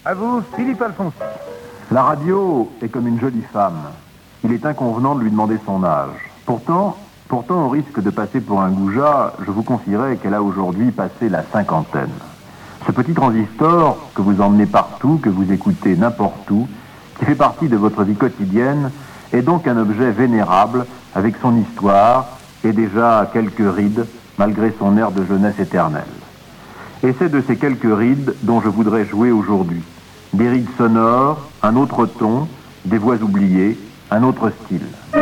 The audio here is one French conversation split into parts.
À vous, Philippe Alphonse. La radio est comme une jolie femme. Il est inconvenant de lui demander son âge. Pourtant, au risque de passer pour un goujat, je vous confierai qu'elle a aujourd'hui passé la cinquantaine. Ce petit transistor que vous emmenez partout, que vous écoutez n'importe où, qui fait partie de votre vie quotidienne, est donc un objet vénérable avec son histoire et déjà quelques rides, malgré son air de jeunesse éternelle. Et c'est de ces quelques rides dont je voudrais jouer aujourd'hui. Des rides sonores, un autre ton, des voix oubliées, un autre style.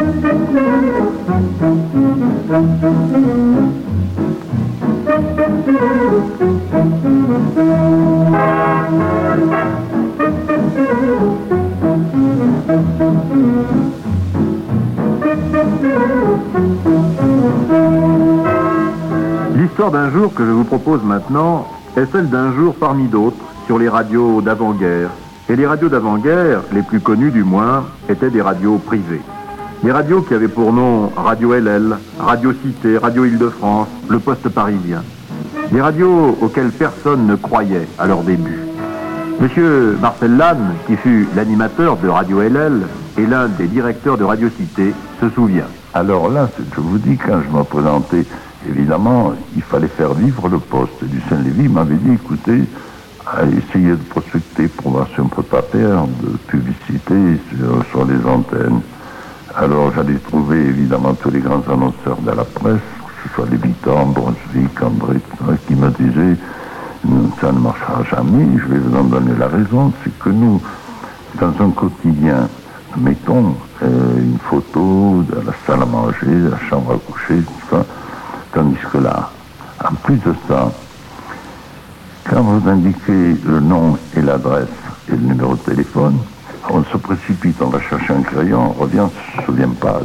L'histoire d'un jour que je vous propose maintenant est celle d'un jour parmi d'autres sur les radios d'avant-guerre. Et les radios d'avant-guerre, les plus connues du moins, étaient des radios privées. Des radios qui avaient pour nom Radio LL, Radio Cité, Radio Île-de-France, Le Poste Parisien. Des radios auxquelles personne ne croyait à leur début. Monsieur Marcel Lannes, qui fut l'animateur de Radio LL et l'un des directeurs de Radio Cité, se souvient. Alors là, je vous dis, quand je me présentais, évidemment, il fallait faire vivre le poste. Du Saint-Lévy m'avait dit, écoutez, essayez de prospecter pour voir si on ne peut pas faire de publicité sur les antennes. Alors j'allais trouver évidemment tous les grands annonceurs de la presse, que ce soit les Lévitan, Brunswick, André, qui me disaient, ça ne marchera jamais, je vais vous en donner la raison, c'est que nous, dans un quotidien, mettons une photo de la salle à manger, de la chambre à coucher, tout ça, tandis que là, en plus de ça, quand vous indiquez le nom et l'adresse et le numéro de téléphone, on se précipite, on va chercher un crayon, on revient, on ne se souvient pas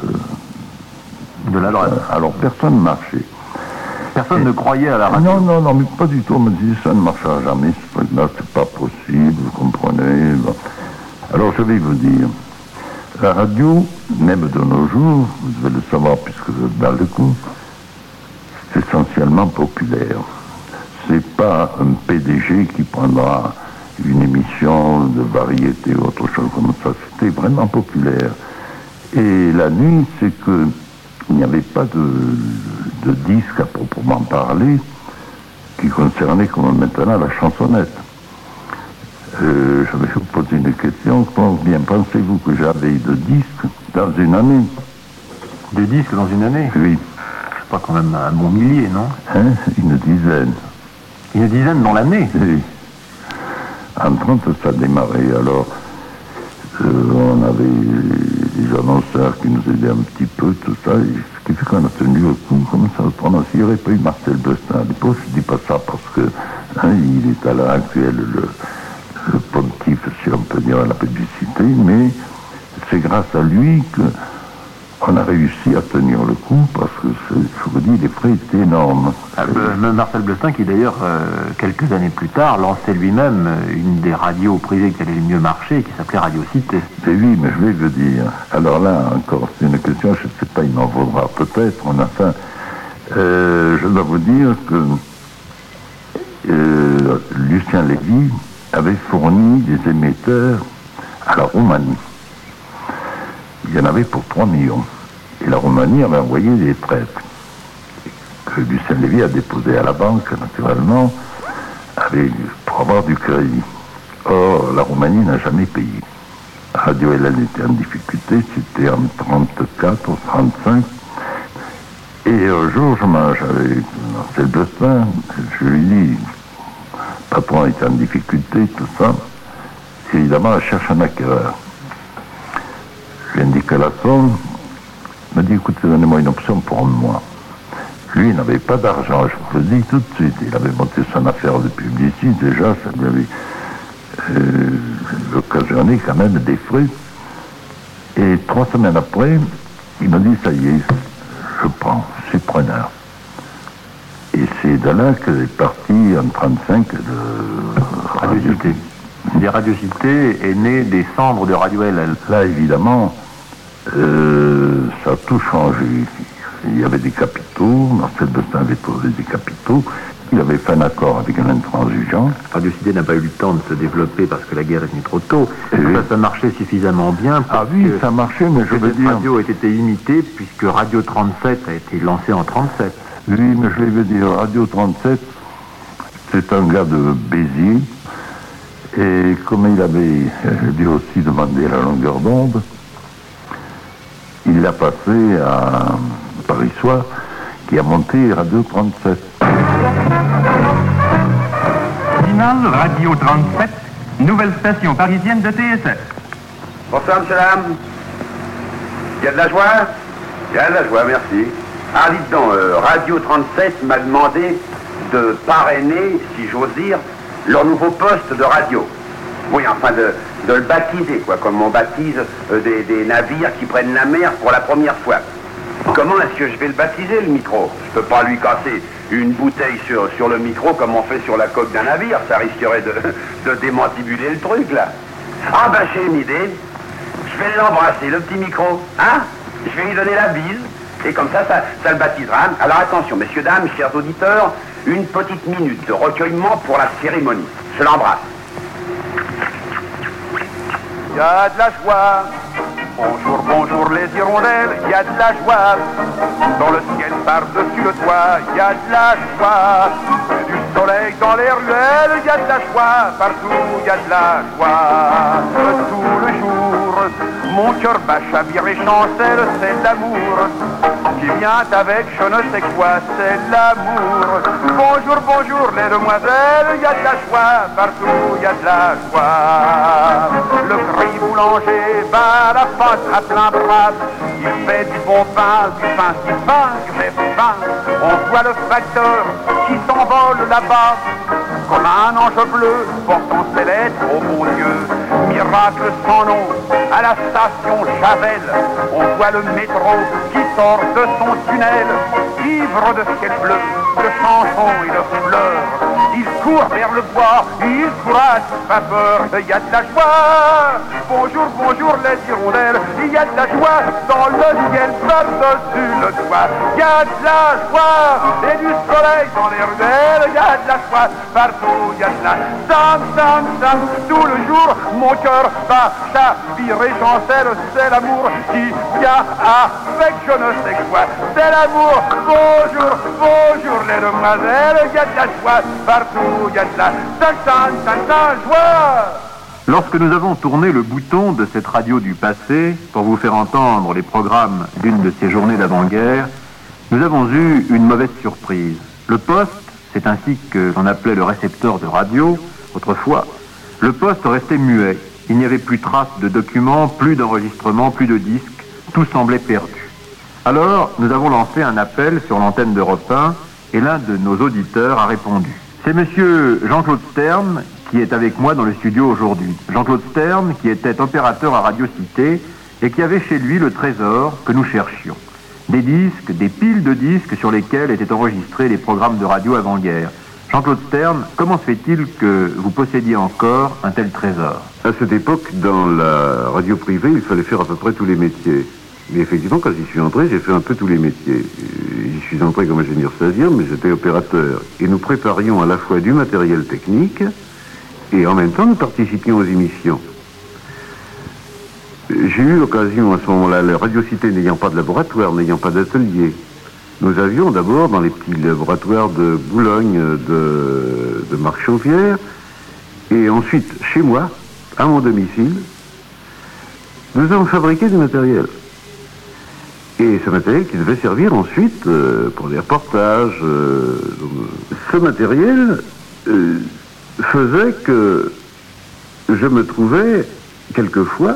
de l'adresse. Alors personne ne marchait. Personne ne croyait à la radio. Non, mais pas du tout. On me disait, ça ne marchera jamais, c'est pas possible, vous comprenez. Bon. Alors je vais vous dire, la radio, même de nos jours, vous devez le savoir puisque vous êtes dans le coup, c'est essentiellement populaire. C'est pas un PDG qui prendra une émission de variété ou autre chose comme ça. C'était vraiment populaire. Et la nuit, c'est que il n'y avait pas de disque à proprement parler qui concernait comme maintenant la chansonnette. Je vais vous poser une question. Combien pensez-vous que j'avais de disques dans une année? De disques dans une année? Oui. Je sais pas, quand même un bon millier, non? Une dizaine. Une dizaine dans l'année? Oui. En 30, ça démarrait. Alors, on avait des annonceurs qui nous aidaient un petit peu, tout ça. Et ce qui fait qu'on a tenu le coup, comme ça, pendant s'il n'y aurait pas eu Marcel Bestin à l'époque, je ne dis pas ça parce que il est à l'heure actuelle le pontife, si on peut dire, à la publicité, mais c'est grâce à lui qu'on a réussi à tenir le coup, parce que, je vous dis, les frais étaient énormes. Marcel Bestin, qui d'ailleurs, quelques années plus tard, lançait lui-même une des radios privées qui allait le mieux marcher, qui s'appelait Radio Cité. Et oui, mais je vais vous dire. Alors là, encore, c'est une question, je ne sais pas, il m'en vaudra peut-être, je dois vous dire que Lucien Lévy avait fourni des émetteurs à la Roumanie. Il y en avait pour 3 millions. Et la Roumanie avait envoyé des traites que Lucien Lévy a déposé à la banque, naturellement, pour avoir du crédit. Or, la Roumanie n'a jamais payé. Radio LL était en difficulté, c'était en 34 ou 35. Et un jour, je mange avec Marcel Bestin, je lui dis, le patron est en difficulté, tout ça. Évidemment, elle cherche un acquéreur. Je lui indique la somme, il m'a dit, écoutez, donnez-moi une option pour un mois. Lui, il n'avait pas d'argent, je vous le dis tout de suite. Il avait monté son affaire de publicité, déjà, ça lui avait occasionné quand même des frais. Et 3 semaines après, il m'a dit, ça y est, je prends, je suis preneur. Et c'est de là que est parti en 35 de Radio Cité. Les Radio Cité est né des cendres de Radio LL. Là, évidemment, ça a tout changé. Il y avait des capitaux, Marcel Bestin avait posé des capitaux, Il avait fait un accord avec un intransigeant. Radio Cité n'a pas eu le temps de se développer parce que la guerre est venue trop tôt. Oui. Ça marchait suffisamment bien pour Ça marchait, mais je veux cette dire... radio ait été imitée puisque Radio 37 a été lancée en 37. Oui, mais je veux dire, Radio 37, c'est un gars de Béziers. Et comme il avait lui aussi demandé la longueur d'onde, il l'a passé à Paris Soir, qui a monté Radio 37. Finale Radio 37, nouvelle station parisienne de TSF. Bonsoir, monsieur, dame. Il y a de la joie? Il y a de la joie, merci. Ah, dites donc, Radio 37 m'a demandé de parrainer, si j'ose dire, leur nouveau poste de radio. Oui, enfin, de le baptiser, quoi, comme on baptise des navires qui prennent la mer pour la première fois. Comment est-ce que je vais le baptiser, le micro? Je peux pas lui casser une bouteille sur le micro comme on fait sur la coque d'un navire. Ça risquerait de démantibuler le truc, là. Ah, ben, j'ai une idée. Je vais l'embrasser, le petit micro. Hein? Je vais lui donner la bise. Et comme ça le baptisera. Alors attention, messieurs, dames, chers auditeurs, une petite minute de recueillement pour la cérémonie. Je l'embrasse. Il y a de la joie. Bonjour, bonjour les hirondelles, il y a de la joie. Dans le ciel par-dessus le toit, il y a de la joie. Du soleil dans les ruelles, il y a de la joie. Partout, il y a de la joie. Tout le jour, mon cœur bat, chavire et chancelle, c'est l'amour qui vient avec je ne sais quoi, c'est l'amour. Bonjour, bonjour les demoiselles, il y a de la joie. Partout, il y a de la joie. Le cri boulanger bat la pâte à plein bras. Il fait du bon pain, du pain, j'ai faim. On voit le facteur qui s'envole là-bas, comme un ange bleu portant ses lettres au bon Dieu. Miracle sans nom à la station Javel. On voit le métro qui sort de son tunnel, ivre de ciel bleu, de chansons et de fleurs. Il court vers le bois, il courage, pas peur, il y a de la joie. Bonjour, bonjour les hirondelles, il y a de la joie dans le ciel par-dessus le toit. Il y a de la joie et du soleil dans les ruelles, il y a de la joie partout, il y a de la sam, tout le jour, mon cœur bat, chavire et chancelle, c'est l'amour qui vient avec je ne sais quoi, c'est l'amour. Bonjour, bonjour les demoiselles, il y a de la joie partout, il y a de la joie. Lorsque nous avons tourné le bouton de cette radio du passé pour vous faire entendre les programmes d'une de ces journées d'avant-guerre, nous avons eu une mauvaise surprise. Le poste, c'est ainsi que l'on appelait le récepteur de radio, autrefois, le poste restait muet. Il n'y avait plus trace de documents, plus d'enregistrements, plus de disques, tout semblait perdu. Alors, nous avons lancé un appel sur l'antenne d'Europe 1 et l'un de nos auditeurs a répondu. C'est monsieur Jean-Claude Stern qui est avec moi dans le studio aujourd'hui. Jean-Claude Stern qui était opérateur à Radio Cité et qui avait chez lui le trésor que nous cherchions. Des disques, des piles de disques sur lesquels étaient enregistrés les programmes de radio avant-guerre. Jean-Claude Stern, comment se fait-il que vous possédiez encore un tel trésor? À cette époque, dans la radio privée, il fallait faire à peu près tous les métiers. Mais effectivement, quand j'y suis entré, j'ai fait un peu tous les métiers. J'y suis entré comme ingénieur stagiaire, mais j'étais opérateur. Et nous préparions à la fois du matériel technique et en même temps nous participions aux émissions. J'ai eu l'occasion à ce moment-là, la Radio Cité n'ayant pas de laboratoire, n'ayant pas d'atelier, nous avions d'abord dans les petits laboratoires de Boulogne, de Marchauvière, et ensuite chez moi, à mon domicile, nous avons fabriqué du matériel. Et ce matériel qui devait servir ensuite pour des reportages. Ce matériel faisait que je me trouvais quelquefois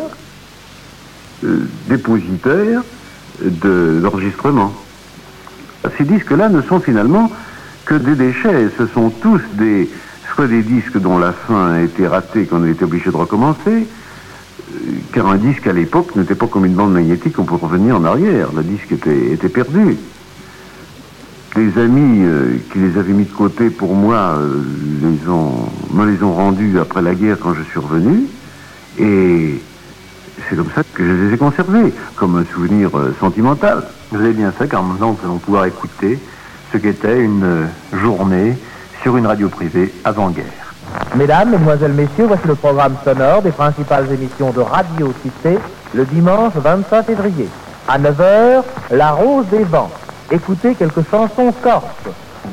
dépositaire d'enregistrement. Ces disques-là ne sont finalement que des déchets. Ce sont tous soit des disques dont la fin a été ratée, qu'on a été obligé de recommencer, car un disque à l'époque n'était pas comme une bande magnétique, on peut revenir en arrière. Le disque était perdu. Des amis qui les avaient mis de côté pour moi me les ont rendus après la guerre quand je suis revenu, et c'est comme ça que je les ai conservés, comme un souvenir sentimental. Vous avez bien fait, car maintenant nous allons pouvoir écouter ce qu'était une journée sur une radio privée avant-guerre. Mesdames, Mesdemoiselles, Messieurs, voici le programme sonore des principales émissions de Radio Cité le dimanche 25 février. À 9h, La Rose des Vents. Écoutez quelques chansons corses.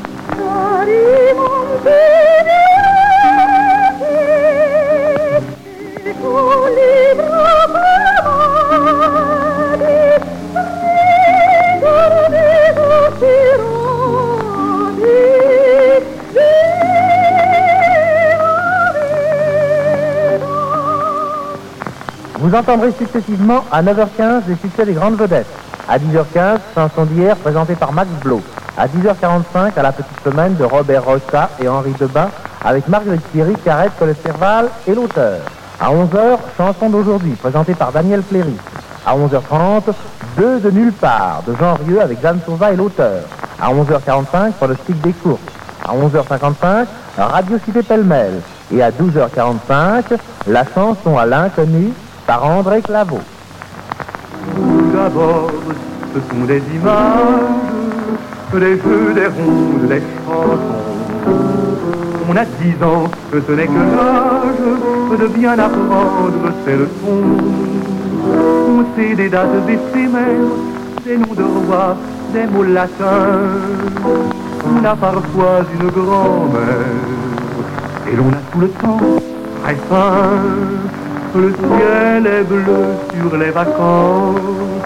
Vous entendrez successivement à 9h15 les succès des grandes vedettes. À 10h15, chanson d'hier présentée par Max Blo. À 10h45, à la petite semaine de Robert Rocha et Henri Debain avec Marguerite Thierry, Carrette, Colesserval et l'auteur. À 11h, chanson d'aujourd'hui présentée par Daniel Cléry. À 11h30, Deux de nulle part de Jean Rieux avec Jeanne Sauva et l'auteur. À 11h45, pronostic des courses. À 11h55, Radio Cité Pêle-Mêle. Et à 12h45, la chanson à l'inconnu par André Claveau. Tout d'abord, ce sont des images, des jeux, des rondes, des chansons. On a 10 ans, que ce n'est que l'âge de bien apprendre ces leçons. On sait des dates éphémères, des noms de rois, des mots latins. On a parfois une grand-mère, et l'on a tout le temps très faim. Le ciel est bleu sur les vacances,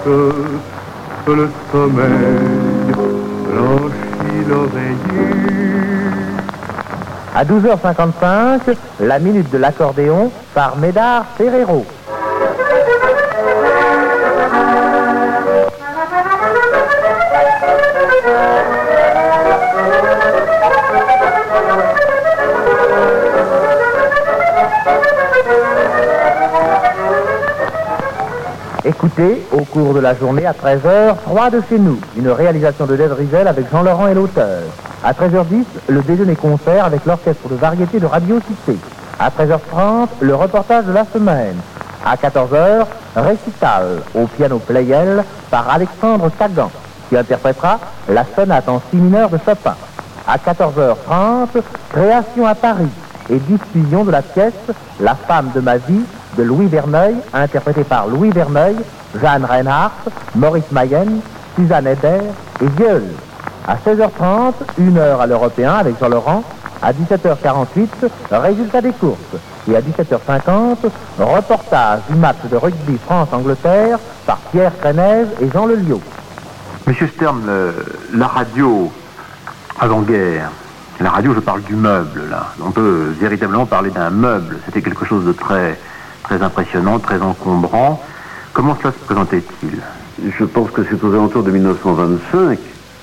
le sommeil blanchit l'oreiller. À 12h55, la minute de l'accordéon par Médard Ferrero. Écoutez, au cours de la journée, à 13h, 3 de chez nous, une réalisation de Dave Rizel avec Jean-Laurent et l'auteur. À 13h10, le déjeuner-concert avec l'orchestre de variété de Radio Cité. À 13h30, le reportage de la semaine. À 14h, récital au piano Pleyel par Alexandre Kagan, qui interprétera la sonate en si mineur de Chopin. À 14h30, création à Paris et diffusion de la pièce La femme de ma vie de Louis Verneuil, interprété par Louis Verneuil, Jeanne Reinhardt, Maurice Mayenne, Suzanne Eder et Vieux. À 16h30, 1h à l'Européen avec Jean-Laurent. À 17h48, résultat des courses. Et à 17h50, reportage du match de rugby France-Angleterre par Pierre Crénez et Jean Leliot. Monsieur Stern, la radio avant-guerre, la radio, je parle du meuble, là. On peut véritablement parler d'un meuble. C'était quelque chose de très impressionnant, très encombrant. Comment cela se présentait-il? Je pense que c'est aux alentours de 1925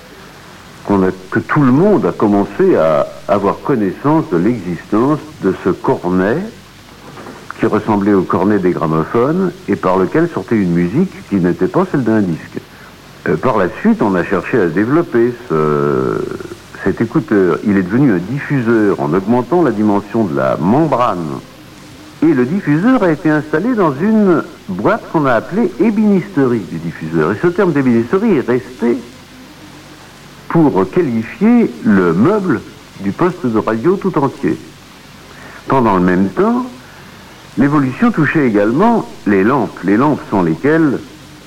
que tout le monde a commencé à avoir connaissance de l'existence de ce cornet qui ressemblait au cornet des gramophones et par lequel sortait une musique qui n'était pas celle d'un disque. Par la suite, on a cherché à développer cet écouteur. Il est devenu un diffuseur en augmentant la dimension de la membrane. Et le diffuseur a été installé dans une boîte qu'on a appelée ébénisterie du diffuseur. Et ce terme d'ébénisterie est resté pour qualifier le meuble du poste de radio tout entier. Pendant le même temps, l'évolution touchait également les lampes. Les lampes sans lesquelles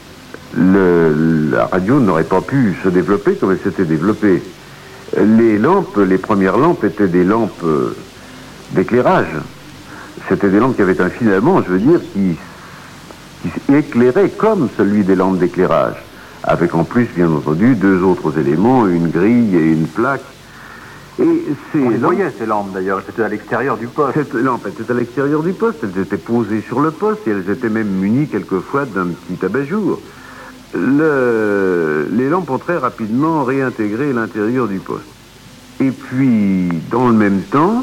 la radio n'aurait pas pu se développer comme elle s'était développée. Les premières lampes étaient des lampes d'éclairage. C'était des lampes qui avaient un filament, je veux dire, qui éclairait comme celui des lampes d'éclairage, avec en plus, bien entendu, 2 autres éléments, une grille et une plaque. Et on les voyait, ces lampes, d'ailleurs, c'était à l'extérieur du poste. Cette lampe était à l'extérieur du poste, elles étaient posées sur le poste et elles étaient même munies quelquefois d'un petit abat-jour. Les lampes ont très rapidement réintégré l'intérieur du poste. Et puis, dans le même temps,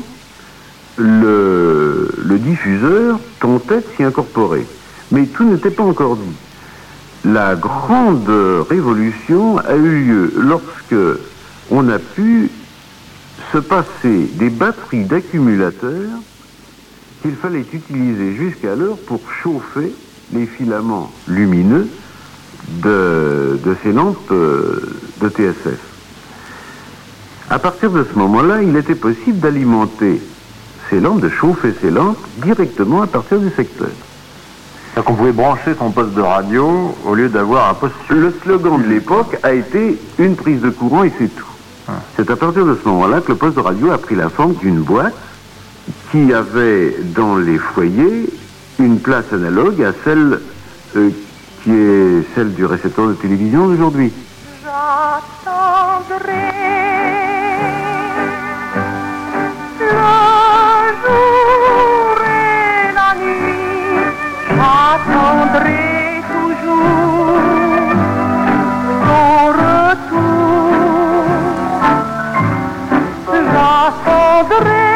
le diffuseur tentait de s'y incorporer. Mais tout n'était pas encore dit. La grande révolution a eu lieu lorsque on a pu se passer des batteries d'accumulateurs qu'il fallait utiliser jusqu'alors pour chauffer les filaments lumineux de ces lampes de TSF. À partir de ce moment-là, il était possible d'alimenter ces lampes, de chauffer ces lampes directement à partir du secteur. C'est-à-dire qu'on pouvait brancher son poste de radio au lieu d'avoir un poste... Le slogan de l'époque a été une prise de courant et c'est tout. C'est à partir de ce moment-là que le poste de radio a pris la forme d'une boîte qui avait dans les foyers une place analogue à celle qui est celle du récepteur de télévision d'aujourd'hui. J'attendrai le jour et la nuit, j'attendrai toujours ton retour. J'attendrai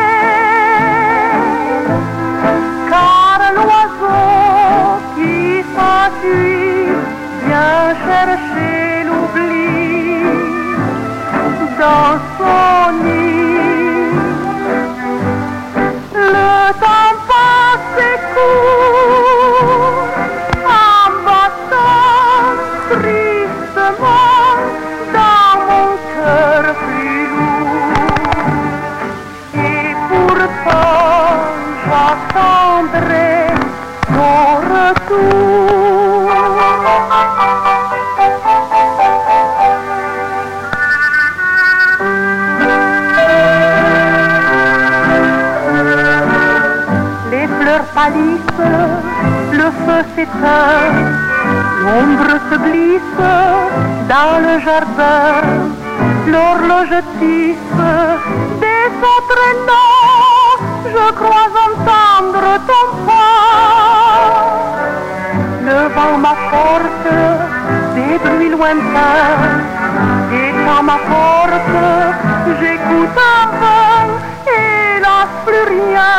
car l'oiseau qui s'enfuit vient chercher l'oubli dans son nid. Le temps passe et court en battant tristement dans mon cœur plus lourd. Et pourtant j'attendrai ton retour. Les fleurs pâlissent, le feu s'éteint, l'ombre se glisse dans le jardin, l'horloge tisse des sons traînants, je crois entendre ton pas. Devant ma porte, des bruits lointains, et à ma porte, j'écoute un vin, hélas plus rien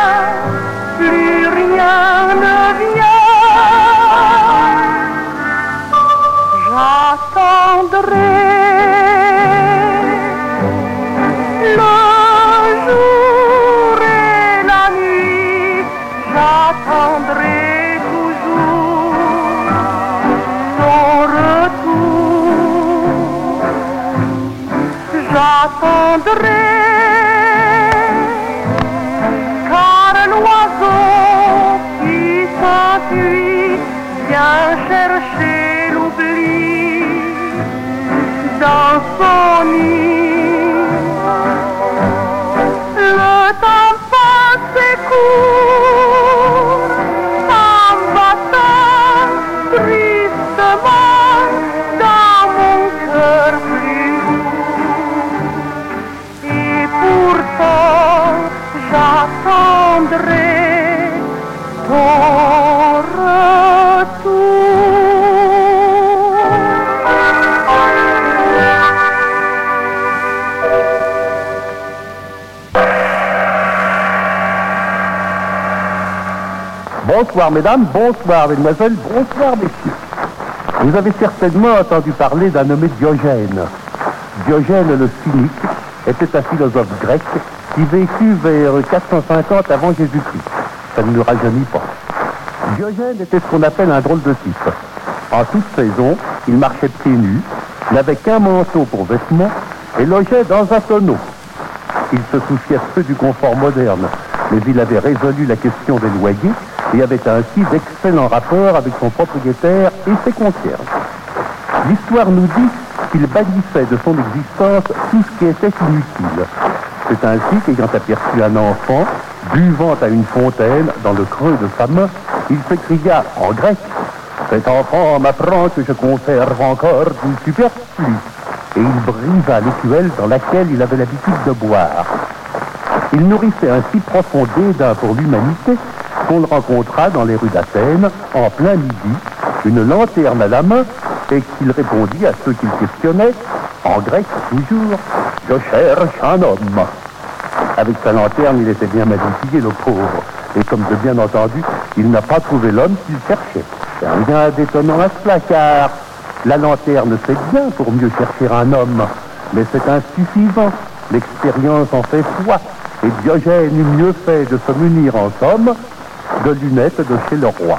ne vient. J'attendrai le jour et la nuit, j'attendrai toujours ton retour. J'attendrai car l'oiseau qui s'enfuit vient chercher l'oubli dans son nid. Le temps passe et court en battant tristement dans mon cœur plus lourd. Et pourtant j'attendrai ton retour. Bonsoir mesdames, bonsoir mesdemoiselles, bonsoir messieurs. Vous avez certainement entendu parler d'un nommé Diogène. Diogène le cynique était un philosophe grec qui vécut vers 450 avant Jésus-Christ. Ça ne nous rajeunit pas. Diogène était ce qu'on appelle un drôle de type. En toute saison, il marchait pieds nus, n'avait qu'un manteau pour vêtements et logeait dans un tonneau. Il se souciait peu du confort moderne, mais il avait résolu la question des loyers et avait ainsi d'excellents rapports avec son propriétaire et ses concierges. L'histoire nous dit qu'il bannissait de son existence tout ce qui était inutile. C'est ainsi qu'ayant aperçu un enfant buvant à une fontaine dans le creux de sa main, il s'écria en grec « Cet enfant m'apprend que je conserve encore du superflu » et il brisa l'écuelle dans laquelle il avait l'habitude de boire. Il nourrissait un si profond dédain pour l'humanité qu'on le rencontra dans les rues d'Athènes, en plein midi, une lanterne à la main, et qu'il répondit à ceux qu'il questionnait, en grec toujours, « Je cherche un homme ». Avec sa lanterne, il était bien mal outillé, le pauvre. Et comme de bien entendu, il n'a pas trouvé l'homme qu'il cherchait. Il n'y a rien d'étonnant à cela, car la lanterne, c'est bien pour mieux chercher un homme. Mais c'est insuffisant. L'expérience en fait foi. Et Diogène eut mieux fait de se munir en somme de lunettes de chez le roi.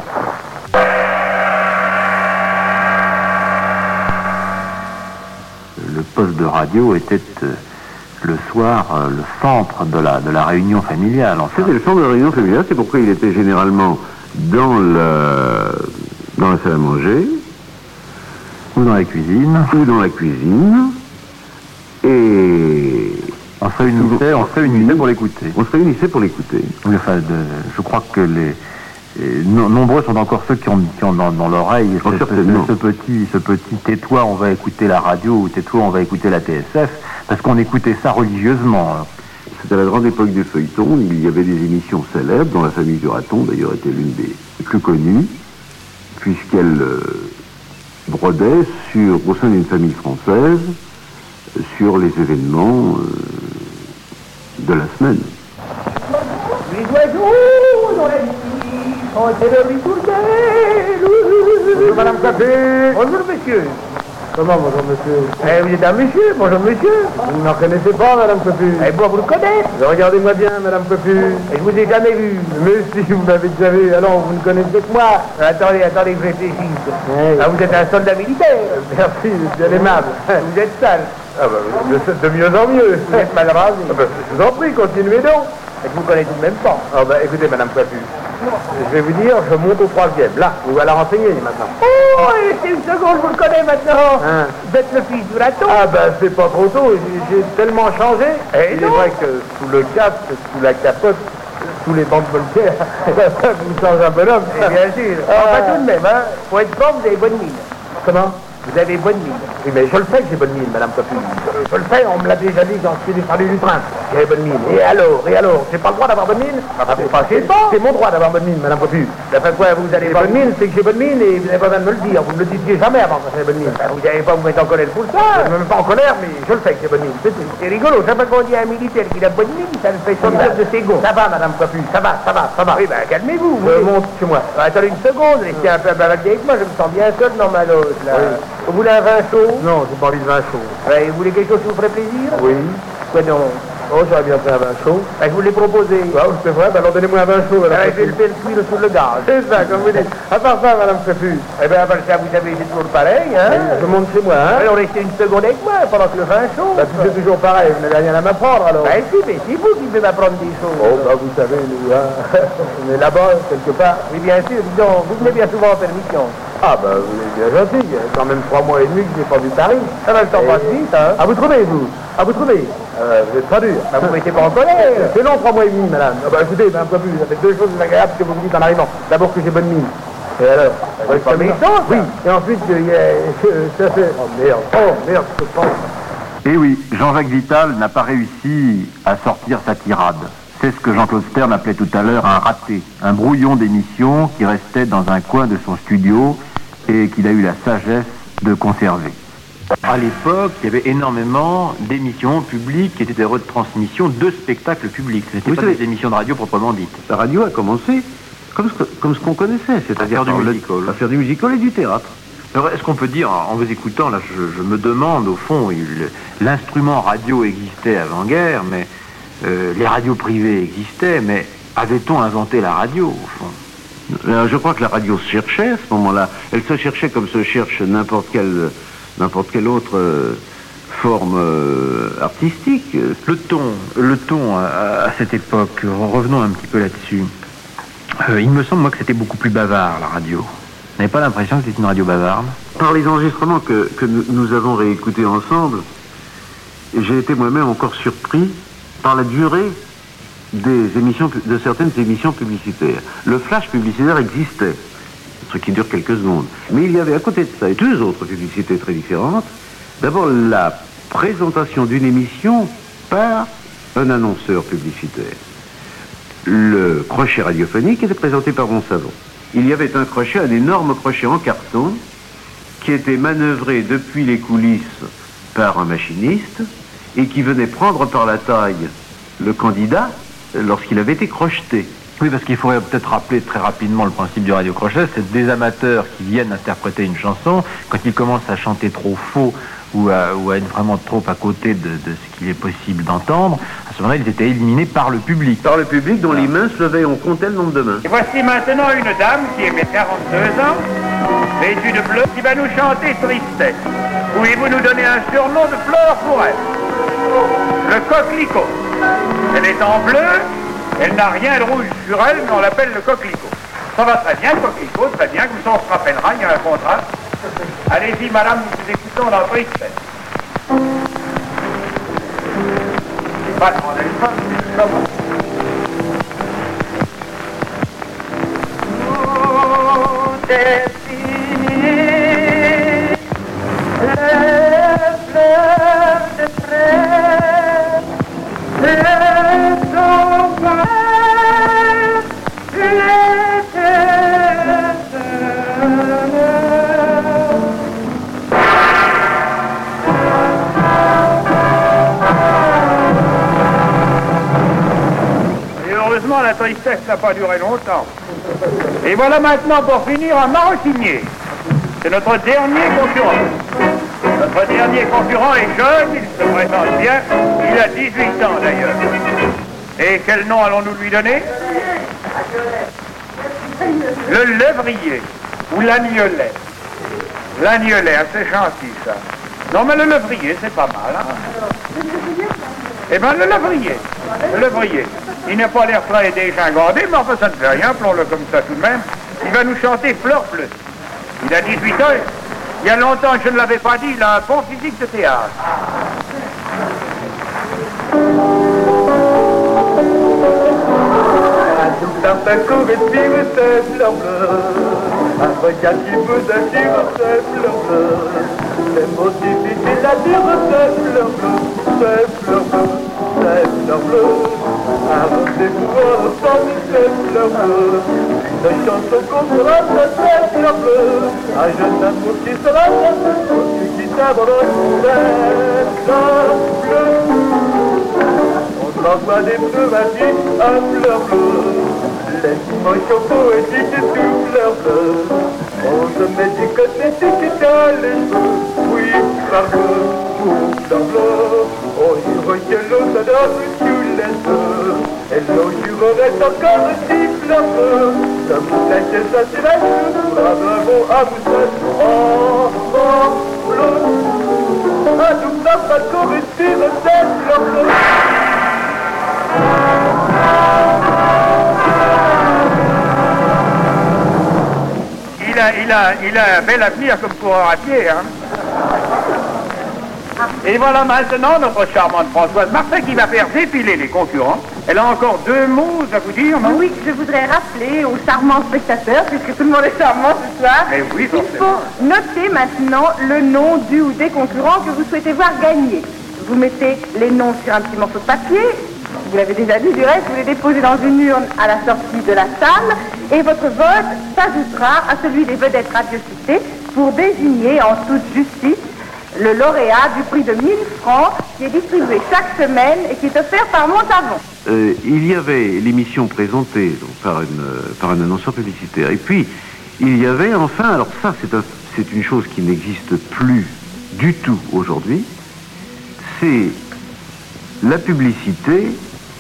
Le poste de radio était le soir le centre de la réunion familiale. Enfin. C'était le centre de la réunion familiale, c'est pourquoi il était généralement dans la salle à manger, ou dans la cuisine. Et on se réunissait pour l'écouter. Oui, enfin, je crois que nombreux sont encore ceux qui ont dans l'oreille ce petit tais-toi, on va écouter la radio, ou tais-toi, on va écouter la TSF, parce qu'on écoutait ça religieusement. C'était à la grande époque du feuilleton, il y avait des émissions célèbres, dont La Famille du Raton d'ailleurs était l'une des plus connues, puisqu'elle brodait au sein d'une famille française sur les événements de la semaine. Les oiseaux dans la nuit chantaient leur ritournelle. Bonjour Madame Café. Bonjour monsieur. Comment bonjour monsieur? Vous êtes un monsieur, bonjour monsieur. Vous ne m'en connaissez pas Madame Copu? Moi vous le connaissez. Regardez-moi bien Madame Copu. Et je vous ai jamais vu. Mais si vous m'avez déjà vu, alors vous ne connaissez que moi. Attendez, que je réfléchisse. Vous êtes un soldat militaire. Merci, bien aimable. Vous êtes sale. De mieux en mieux. Vous êtes mal rasé. Je vous en prie, continuez donc. Et je vous connais tout de même pas. Écoutez Madame Copu, je vais vous dire, je monte au 3e, là, vous allez la renseigner maintenant. Oh, c'est une seconde, je vous le connais maintenant. Vous êtes le fils du raton. C'est pas trop tôt, j'ai tellement changé. Il est vrai que sous le casque, sous la capote, sous les bandes voltaires, ça vous change un peu l'homme. Bien sûr. Tout de même, pour être fort, vous avez bonne mine. Comment? Vous avez bonne mine. Oui, mais je le sais que j'ai bonne mine, Madame Copu. Je le sais, on me l'a déjà dit quand je suis descendu du train. J'ai bonne mine. Et alors, j'ai pas le droit d'avoir bonne mine? C'est mon droit d'avoir bonne mine, Madame Copu. D'après quoi vous allez bonne mine, c'est que j'ai bonne mine et vous n'avez pas besoin de me le dire. Vous ne me le disiez jamais avant que j'ai bonne mine. Vous n'allez pas vous mettre en colère pour ça. Je ne me mets pas en colère, mais je le sais que j'ai bonne mine. C'est rigolo. Chaque fois qu'on dit à un militaire qu'il a bonne mine, ça le fait sortir de ses gonds. Ça va, Madame Copu, ça va. Oui, calmez-vous. Je monte chez moi. Attendez une seconde, restez un peu balader avec moi, je me sens bien seul dans ma loge, là. Vous voulez un vin chaud? Non, j'ai pas envie de vin chaud. Vous voulez quelque chose qui vous ferait plaisir? Oui. Quoi donc? Oh, j'aurais bien fait un vin chaud. Je vous l'ai proposé. C'est vrai, alors donnez-moi un vin chaud. Je vais le faire cuire sous le gaz. C'est ça, comme vous dites. À part ça, Madame Copu. À part ça, vous savez, c'est toujours pareil, hein? Je monte chez moi, hein? Alors, restez une seconde avec moi pendant que le vin chaud. C'est toujours pareil, vous n'avez rien à m'apprendre, alors. Si, mais c'est vous qui devez m'apprendre des choses. Vous savez, nous, hein? On est là-bas, quelque part. Oui, bien sûr, disons, vous venez bien souvent en permission. Vous êtes bien gentil. Il y a quand même 3 mois et demi que je n'ai pas vu Paris. Ça va, le temps passe vite, hein? Vous trouvez, vous? Vous trouvez? Vous êtes pas dur. Vous ne mettez pas en colère. C'est long, 3 mois et demi, madame. Écoutez, Madame Copu, ça fait 2 choses désagréables que vous me dites en arrivant. D'abord que j'ai bonne mine. Et alors? C'est pas méchant, oui. Et ensuite, ça fait... Oh, merde, je pense. Et oui, Jean-Jacques Vital n'a pas réussi à sortir sa tirade. C'est ce que Jean-Claude Stern appelait tout à l'heure un raté, un brouillon d'émission qui restait dans un coin de son studio et qu'il a eu la sagesse de conserver. À l'époque, il y avait énormément d'émissions publiques qui étaient des retransmissions de spectacles publics. C'était pas des émissions de radio proprement dites. La radio a commencé comme ce qu'on connaissait, c'est-à-dire à faire du musical et du théâtre. Alors, est-ce qu'on peut dire, en vous écoutant, là, je me demande, au fond, l'instrument radio existait avant-guerre, mais les radios privées existaient, mais avait-on inventé la radio, au fond? Je crois que la radio se cherchait à ce moment-là. Elle se cherchait comme se cherche n'importe quelle autre forme artistique. Le ton à cette époque, revenons un petit peu là-dessus. Il me semble, moi, que c'était beaucoup plus bavard, la radio. Vous n'avez pas l'impression que c'était une radio bavarde? Par les enregistrements que nous avons réécoutés ensemble, j'ai été moi-même encore surpris par la durée de certaines émissions publicitaires. Le flash publicitaire existait, ce qui dure quelques secondes. Mais il y avait à côté de ça 2 autres publicités très différentes. D'abord, la présentation d'une émission par un annonceur publicitaire. Le crochet radiophonique était présenté par Mon Savon. Il y avait un crochet, un énorme crochet en carton, qui était manœuvré depuis les coulisses par un machiniste et qui venait prendre par la taille le candidat lorsqu'il avait été crocheté. Oui, parce qu'il faudrait peut-être rappeler très rapidement le principe du radio-crochet, c'est des amateurs qui viennent interpréter une chanson, quand ils commencent à chanter trop faux ou à être vraiment trop à côté de ce qu'il est possible d'entendre, à ce moment-là, ils étaient éliminés par le public. Par le public dont les mains se levaient, on comptait le nombre de mains. Et voici maintenant une dame qui avait 42 ans, vêtue de bleu, qui va nous chanter Tristesse. Pouvez-vous nous donner un surnom de fleur pour elle? le coquelicot. Elle est en bleu, elle n'a rien de rouge sur elle, mais on l'appelle le coquelicot. Ça va très bien, le coquelicot, très bien, comme ça on se rappellera, il y a un contrat. Allez-y, madame, nous vous écoutons dans le espèce. Pas demander le fun, c'est ça. Tout est fini, les fleurs de fraise, les sauvages, et heureusement, la tristesse n'a pas duré longtemps. Et voilà maintenant pour finir un maroquinier. C'est notre dernier concurrent. Notre dernier concurrent est jeune, il se présente bien, il a 18 ans d'ailleurs. Et quel nom allons-nous lui donner? Le lévrier, ou l'agnelet. L'agnelet, assez gentil ça. Non mais le lévrier, c'est pas mal. Hein? Eh bien le lévrier. Il n'a pas l'air très dégingandé, mais enfin ça ne fait rien, appelons-le comme ça tout de même. Il va nous chanter Fleur Bleue. Il a 18 ans, il y a longtemps que je ne l'avais pas dit, il a un bon physique de théâtre. Certains couvertures, c'est fleur bleue. Un regard qui vous attire, c'est fleur bleue. Les mots difficiles à dire, c'est fleur bleue. C'est fleur bleue, c'est fleur bleue. Un rendez-vous ensemble, c'est fleur bleue. Une chanson qu'on sera, c'est fleur bleue. Un jeune amour qui sera, celui qui s'abandonne, c'est fleur bleue. On t'envoie des pneumatiques à fleur bleue. Les motions poétiques et tout fleur bleue. On se met du côté qui t'a les cheveux. Oui, fleur bleue, fleur bleue. On dirait que l'eau se donne sous les yeux. Et l'eau jurerait encore si fleur bleue. Ça vous plaît que ça s'éveille pour un dragon à moustache. Oh, bleu. Un double pas de correspire, c'est fleur bleue. Il a un bel avenir comme coureur à pied, hein. Et voilà maintenant notre charmante Françoise Martin qui va faire défiler les concurrents. Elle a encore 2 mots à vous dire, non? Oui, je voudrais rappeler aux charmants spectateurs, puisque tout le monde est charmant ce soir, mais oui, il faut noter maintenant le nom du ou des concurrents que vous souhaitez voir gagner. Vous mettez les noms sur un petit morceau de papier. Vous l'avez déjà dit, du reste, vous les déposez dans une urne à la sortie de la salle et votre vote s'ajoutera à celui des vedettes radiocitées pour désigner en toute justice le lauréat du prix de 1000 francs qui est distribué chaque semaine et qui est offert par Montavon. Il y avait l'émission présentée donc, par un annonceur publicitaire. Et puis, il y avait enfin, alors ça c'est une chose qui n'existe plus du tout aujourd'hui, c'est la publicité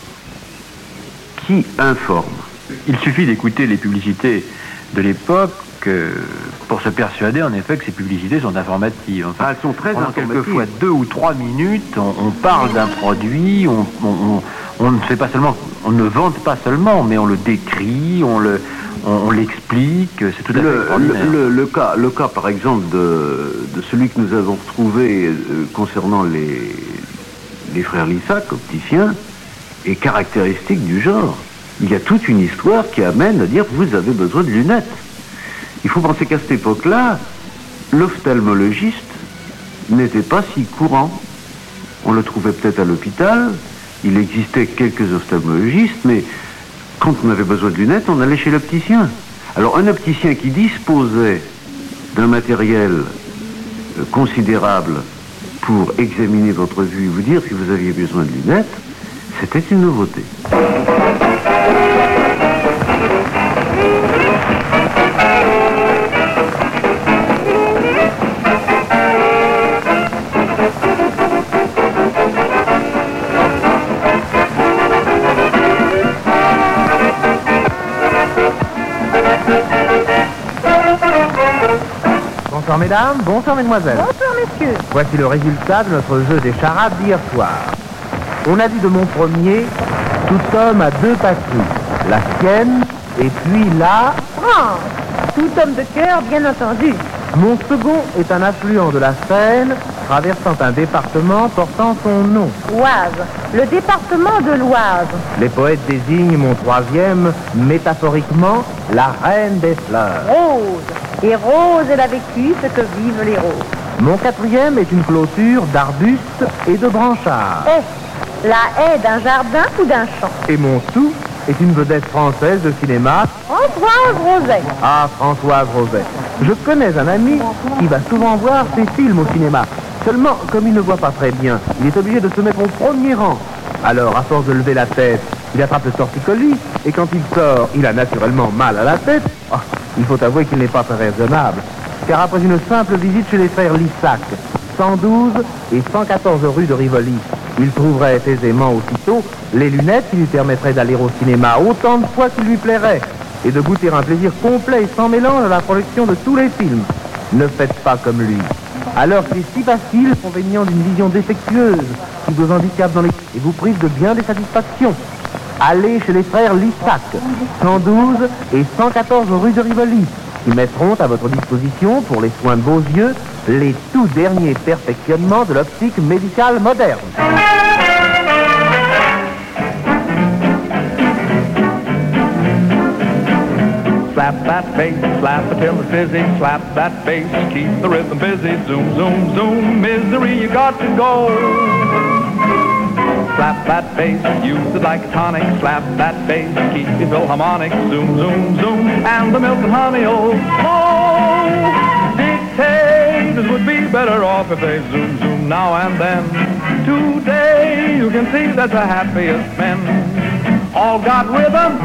qui informe. Il suffit d'écouter les publicités de l'époque pour se persuader en effet que ces publicités sont informatives. Enfin, elles sont très informatives. Quelquefois 2 ou 3 minutes, on parle d'un produit, on ne fait pas seulement, on ne vante pas seulement, mais on le décrit, on l'explique, c'est tout à fait extraordinaire. Le cas par exemple de celui que nous avons retrouvé concernant les frères Lissac, opticiens, est caractéristique du genre. Il y a toute une histoire qui amène à dire vous avez besoin de lunettes. Il faut penser qu'à cette époque-là, l'ophtalmologiste n'était pas si courant. On le trouvait peut-être à l'hôpital, il existait quelques ophtalmologistes, mais quand on avait besoin de lunettes, on allait chez l'opticien. Alors un opticien qui disposait d'un matériel considérable pour examiner votre vue et vous dire si vous aviez besoin de lunettes, c'était une nouveauté. Bonsoir mesdames, bonsoir mesdemoiselles. Bonsoir messieurs. Voici le résultat de notre jeu des charades d'hier soir. On a dit de mon premier, tout homme a deux patries, la sienne et puis la... France, tout homme de cœur, bien entendu. Mon second est un affluent de la Seine, traversant un département portant son nom. Oise, le département de l'Oise. Les poètes désignent mon troisième, métaphoriquement, la reine des fleurs. Rose, et Rose, elle a vécu ce que vivent les roses. Mon quatrième est une clôture d'arbustes et de branchards. La haie d'un jardin ou d'un champ. Et mon sou est une vedette française de cinéma. Françoise Roset. Ah, Françoise Roset. Je connais un ami qui va souvent voir ses films au cinéma. Seulement, comme il ne voit pas très bien, il est obligé de se mettre au premier rang. Alors, à force de lever la tête, il attrape le torticolis, et quand il sort, il a naturellement mal à la tête. Oh, il faut avouer qu'il n'est pas très raisonnable. Car après une simple visite chez les frères Lissac, 112 et 114 rue de Rivoli, il trouverait aisément aussitôt les lunettes qui lui permettraient d'aller au cinéma autant de fois qu'il lui plairait et de goûter un plaisir complet et sans mélange à la projection de tous les films. Ne faites pas comme lui. Alors c'est si facile, convénient d'une vision défectueuse qui vous handicape dans les... et vous prive de bien des satisfactions. Allez chez les frères Lissac, 112 et 114 rue de Rivoli, qui mettront à votre disposition, pour les soins de vos yeux, les tout derniers perfectionnements de l'optique médicale moderne. Slap that bass, slap it till it's dizzy, slap that bass, keep the rhythm busy, zoom, zoom, zoom, misery, you got to go. Slap that bass, use it like a tonic, slap that bass, keep your philharmonic, zoom, zoom, zoom, and the milk and honey, oh, dictators would be better off if they zoom, zoom now and then. Today, you can see that the happiest men all got rhythm.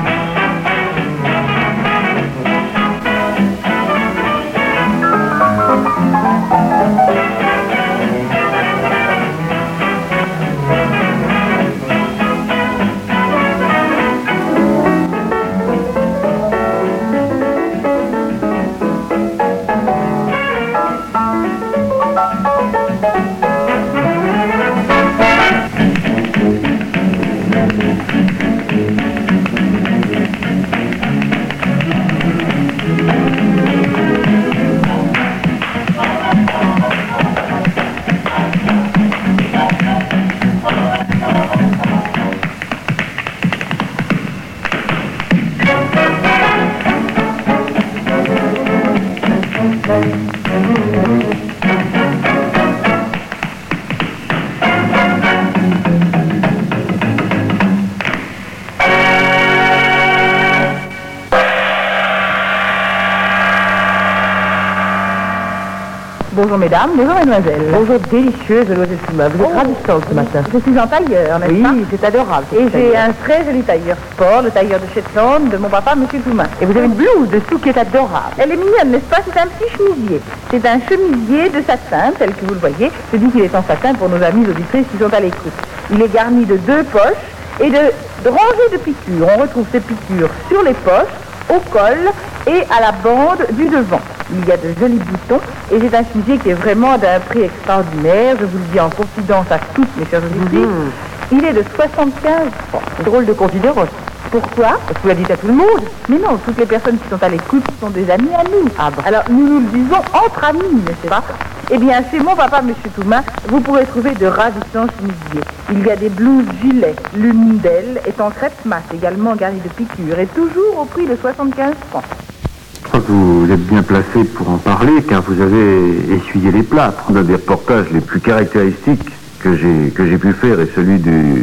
Bonjour mesdames, bonjour mademoiselle. Bonjour délicieuse Loisel Touma, vous êtes ravissante ce matin. Je suis en tailleur, n'est-ce pas? Oui, c'est adorable. Et j'ai un très joli tailleur sport, le tailleur de Shetland de mon papa, monsieur Touma. Et vous avez une blouse dessous qui est adorable. Elle est mignonne, n'est-ce pas? C'est un petit chemisier. C'est un chemisier de satin, tel que vous le voyez. Je dis qu'il est en satin pour nos amis auditrices qui sont à l'écoute. Il est garni de 2 poches et de rangées de piqûres. On retrouve ces piqûres sur les poches, au col et à la bande du devant. Il y a de jolis boutons et c'est un chemisier qui est vraiment d'un prix extraordinaire. Je vous le dis en confidence à toutes mes chères auditrices. Il est de 75 francs. Drôle de considération. Pourquoi? Parce que vous l'avez dit à tout le monde. Mais non, toutes les personnes qui sont à l'écoute sont des amis à nous. Ah bon. Alors nous le disons entre amis, n'est-ce pas? Eh bien, chez mon papa, monsieur Touma, vous pourrez trouver de ravissants chemisiers. Il y a des blouses gilets. L'une d'elles est en crêpe mat, également garnie de piqûres, et toujours au prix de 75 francs. Je crois que vous êtes bien placé pour en parler, car vous avez essuyé les plâtres. Un des reportages les plus caractéristiques que j'ai pu faire est celui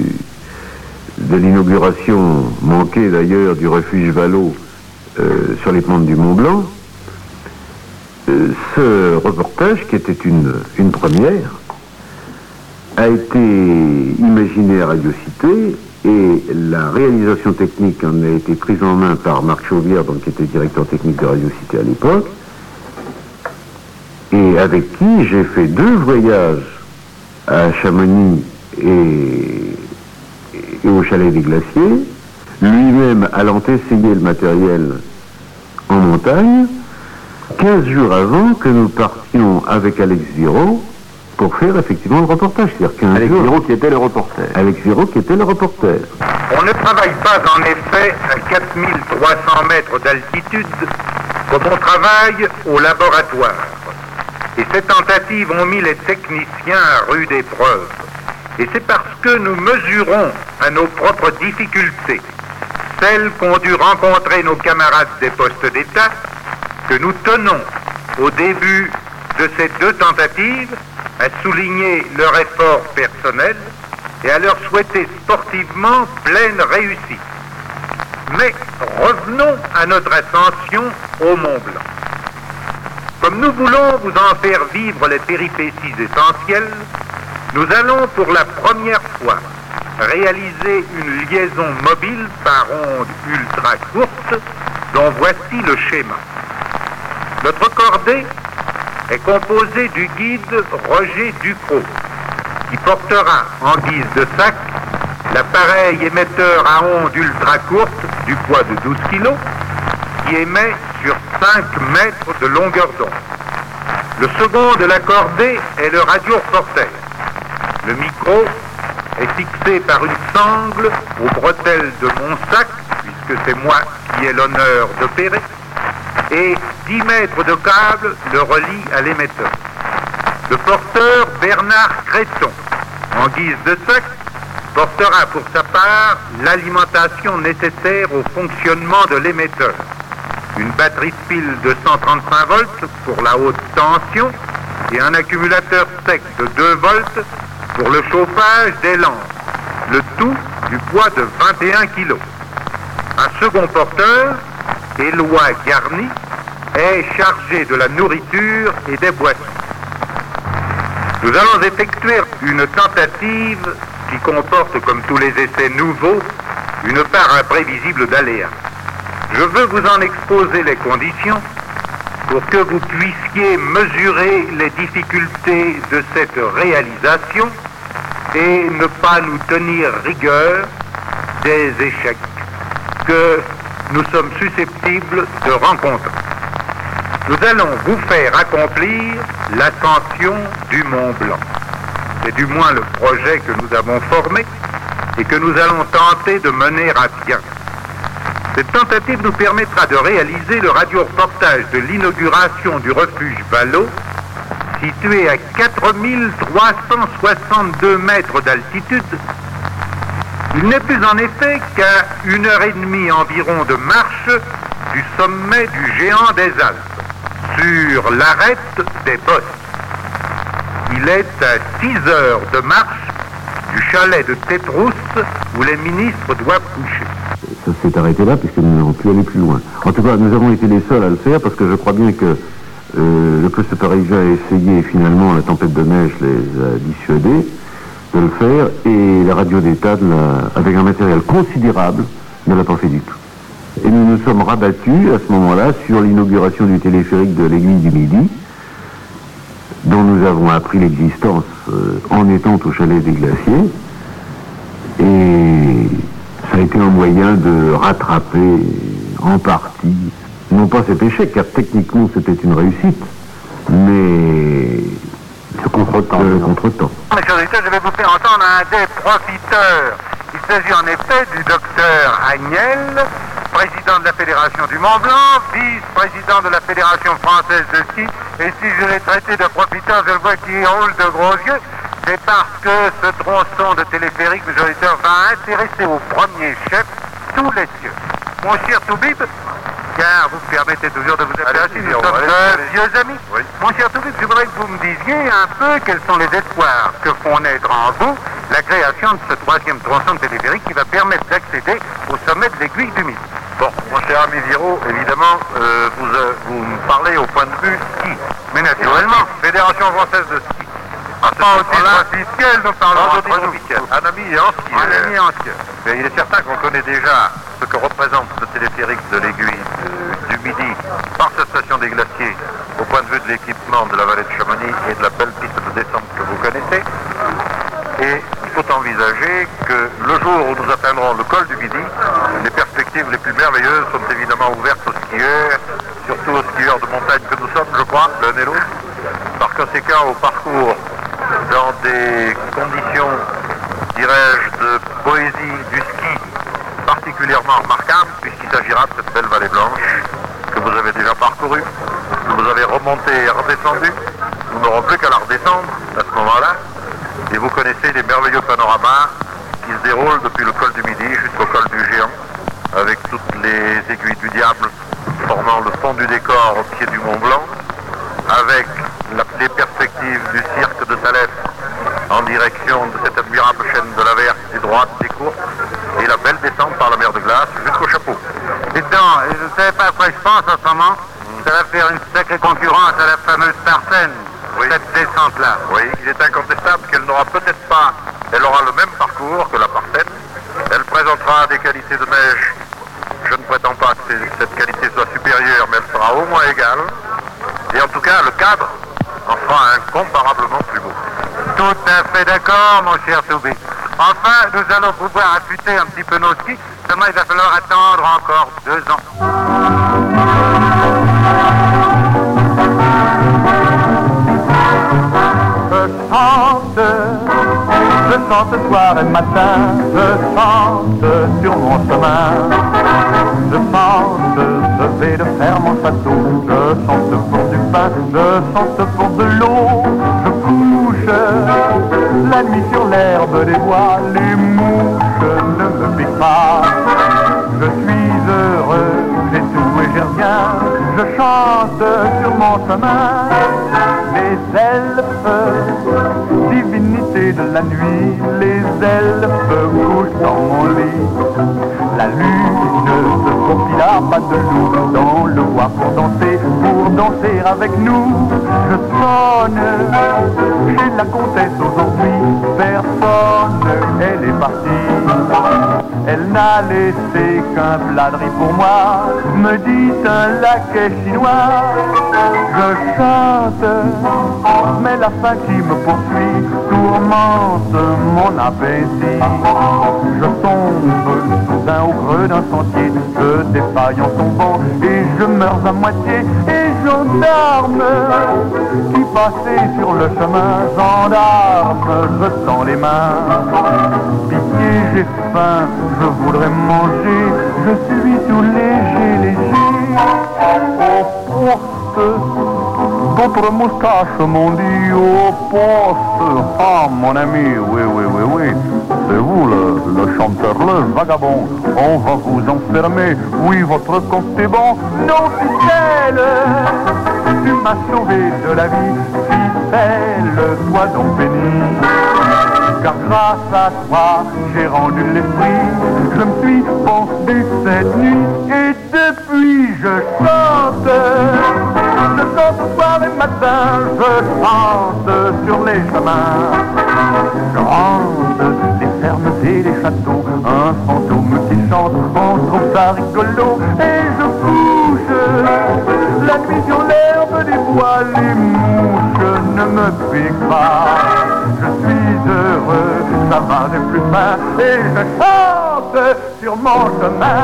de l'inauguration, manquée d'ailleurs, du refuge Vallot sur les pentes du Mont Blanc. Ce reportage, qui était une première, a été imaginé à Radio Cité et la réalisation technique en a été prise en main par Marc Chauvière, donc, qui était directeur technique de Radio Cité à l'époque, et avec qui j'ai fait 2 voyages à Chamonix et au Chalet des Glaciers, lui-même allant essayer le matériel en montagne, 15 jours avant que nous partions avec Alex Ziro pour faire effectivement le reportage. C'est-à-dire qu'un Avec jour, Giraud qui était le reporter. Avec Giraud qui était le reporter. On ne travaille pas en effet à 4300 mètres d'altitude comme on travaille au laboratoire. Et ces tentatives ont mis les techniciens à rude épreuve. Et c'est parce que nous mesurons à nos propres difficultés, celles qu'ont dû rencontrer nos camarades des postes d'État, que nous tenons, au début de ces deux tentatives, à souligner leur effort personnel et à leur souhaiter sportivement pleine réussite. Mais revenons à notre ascension au Mont Blanc. Comme nous voulons vous en faire vivre les péripéties essentielles, nous allons pour la première fois réaliser une liaison mobile par onde ultra courte dont voici le schéma. Notre cordée est composée du guide Roger Ducrot, qui portera en guise de sac l'appareil émetteur à onde ultra courte du poids de 12 kg, qui émet sur 5 mètres de longueur d'onde. Le second de la cordée est le radioreporter. Le micro est fixé par une sangle aux bretelles de mon sac, puisque c'est moi qui ai l'honneur d'opérer, et 10 mètres de câble le relient à l'émetteur. Le porteur Bernard Créton, en guise de sac, portera pour sa part l'alimentation nécessaire au fonctionnement de l'émetteur. Une batterie de pile de 135 volts pour la haute tension et un accumulateur sec de 2 volts pour le chauffage des lampes, le tout du poids de 21 kg. Un second porteur, Éloi Garni, est chargé de la nourriture et des boissons. Nous allons effectuer une tentative qui comporte, comme tous les essais nouveaux, une part imprévisible d'aléas. Je veux vous en exposer les conditions pour que vous puissiez mesurer les difficultés de cette réalisation et ne pas nous tenir rigueur des échecs que nous sommes susceptibles de rencontrer. Nous allons vous faire accomplir l'ascension du Mont Blanc. C'est du moins le projet que nous avons formé et que nous allons tenter de mener à bien. Cette tentative nous permettra de réaliser le radioreportage de l'inauguration du refuge Vallot, situé à 4362 mètres d'altitude. Il n'est plus en effet qu'à 1h30 environ de marche du sommet du géant des Alpes, sur l'arête des Bosses. Il est à 6 heures de marche du chalet de Tétrousse où les ministres doivent coucher. Ça s'est arrêté là puisque nous n'avons pu aller plus loin. En tout cas, nous avons été les seuls à le faire parce que je crois bien que le poste parisien a essayé et finalement la tempête de neige les a dissuadés de le faire et la radio d'État, avec un matériel considérable, ne l'a pas fait du tout. Et nous nous sommes rabattus à ce moment-là sur l'inauguration du téléphérique de l'Aiguille du Midi, dont nous avons appris l'existence en étant au chalet des Glaciers. Et ça a été un moyen de rattraper en partie, non pas cet échec, car techniquement c'était une réussite, mais ce contretemps. Mes chers auditeurs, je vais vous faire entendre un des profiteurs. Il s'agit en effet du docteur Agnel, président de la Fédération du Mont Blanc, vice-président de la Fédération française de ski. Et si je l'ai traité de profiteur, je le vois qui roule de gros yeux. C'est parce que ce tronçon de téléphérique, mes auditeurs, va intéresser au premier chef tous les cieux. Mon cher Toubib, car vous permettez toujours de vous appeler ainsi, nous sommes de vieux amis. Oui. Mon cher Toubib, je voudrais que vous me disiez un peu quels sont les espoirs que font naître en vous la création de ce troisième tronçon de téléphérique qui va permettre d'accéder au sommet de l'Aiguille du Midi. Bon, mon cher ami Giraud, évidemment, vous me parlez au point de vue ski. Mais naturellement, Fédération française de ski. Pas au titre officiel, nous parlons au titre officiel. Un ami en ski. Un ami en ski. Mais il est certain qu'on connaît déjà ce que représente ce téléphérique de l'Aiguille du Midi par cette station des Glaciers au point de vue de l'équipement de la vallée de Chamonix et de la belle piste de descente que vous connaissez. Et il faut envisager que le jour où nous atteindrons le col du Midi, les perspectives les plus merveilleuses sont évidemment ouvertes aux skieurs, surtout aux skieurs de montagne que nous sommes, je crois, l'un et l'autre. Par conséquent, au parcours dans des conditions, dirais-je, de poésie du ski particulièrement remarquables, puisqu'il s'agira de cette belle vallée blanche que vous avez déjà parcourue, que vous avez remontée et redescendue. Nous n'aurons plus qu'à la redescendre à ce moment-là, et vous connaissez les merveilleux panoramas qui se déroulent depuis le col du Midi jusqu'au col du Géant, avec toutes les aiguilles du diable formant le fond du décor au pied du Mont Blanc, avec les perspectives du cirque de Salès en direction de cette admirable chaîne de la Verte, et droite et courte, et la belle descente par la mer de glace jusqu'au chapeau. Dites donc, je ne savez pas à quoi je pense en ce moment. Ça va faire une sacrée concurrence à la fameuse Parthène, cette descente-là. Oui, il est incontestable qu'elle n'aura peut-être pas, elle aura le même parcours que la Parthène. Elle présentera des qualités de neige. Je ne prétends pas que cette qualité soit supérieure, mais elle sera au moins égale. Et en tout cas, le cadre en fera incomparablement plus beau. Tout à fait d'accord, mon cher Soubé. Enfin, nous allons pouvoir affûter un petit peu nos skis. Seulement, il va falloir attendre encore 2 ans. Je chante soir et matin, je chante sur mon chemin. Je chante, je vais de faire mon château, je chante pour du pain, je chante pour de l'eau. Je couche la nuit sur l'herbe des bois, les mouches ne me piquent pas. Je suis heureux, j'ai tout et j'ai rien, je chante sur mon chemin. Les elfes, divinités de la nuit, les elfes couchent dans mon lit. La lune se faufila pas de loup dans le bois pour danser avec nous. Je sonne chez la comtesse aujourd'hui, personne, elle est partie. Elle n'a laissé qu'un plat de riz pour moi, me dit un laquais chinois. Je chante, mais la faim qui me poursuit tourmente mon appétit. Je tombe soudain au creux d'un sentier, je défaille en tombant et je meurs à moitié. Et gendarme qui passait sur le chemin, gendarme, je tends les mains. Pitié, j'ai faim, je voudrais manger, je suis tout léger. Au poste, votre moustache m'ont dit au poste. Ah mon ami, oui, c'est vous le chanteur, le vagabond. On va vous enfermer, oui votre compte est bon. Non ficelle, tu m'as sauvé de la vie, ficelle, toi donc béni. Car grâce à toi, j'ai rendu l'esprit, je me suis pendu cette nuit, et depuis je chante soir et matin, je chante sur les chemins. Je hante les fermes et les châteaux, un fantôme qui chante, on trouve ça rigolo, et je couche la nuit sur l'herbe des bois, les mouches ne me piquent pas. Je suis heureux, ça va de plus fin, et je chante sur mon chemin.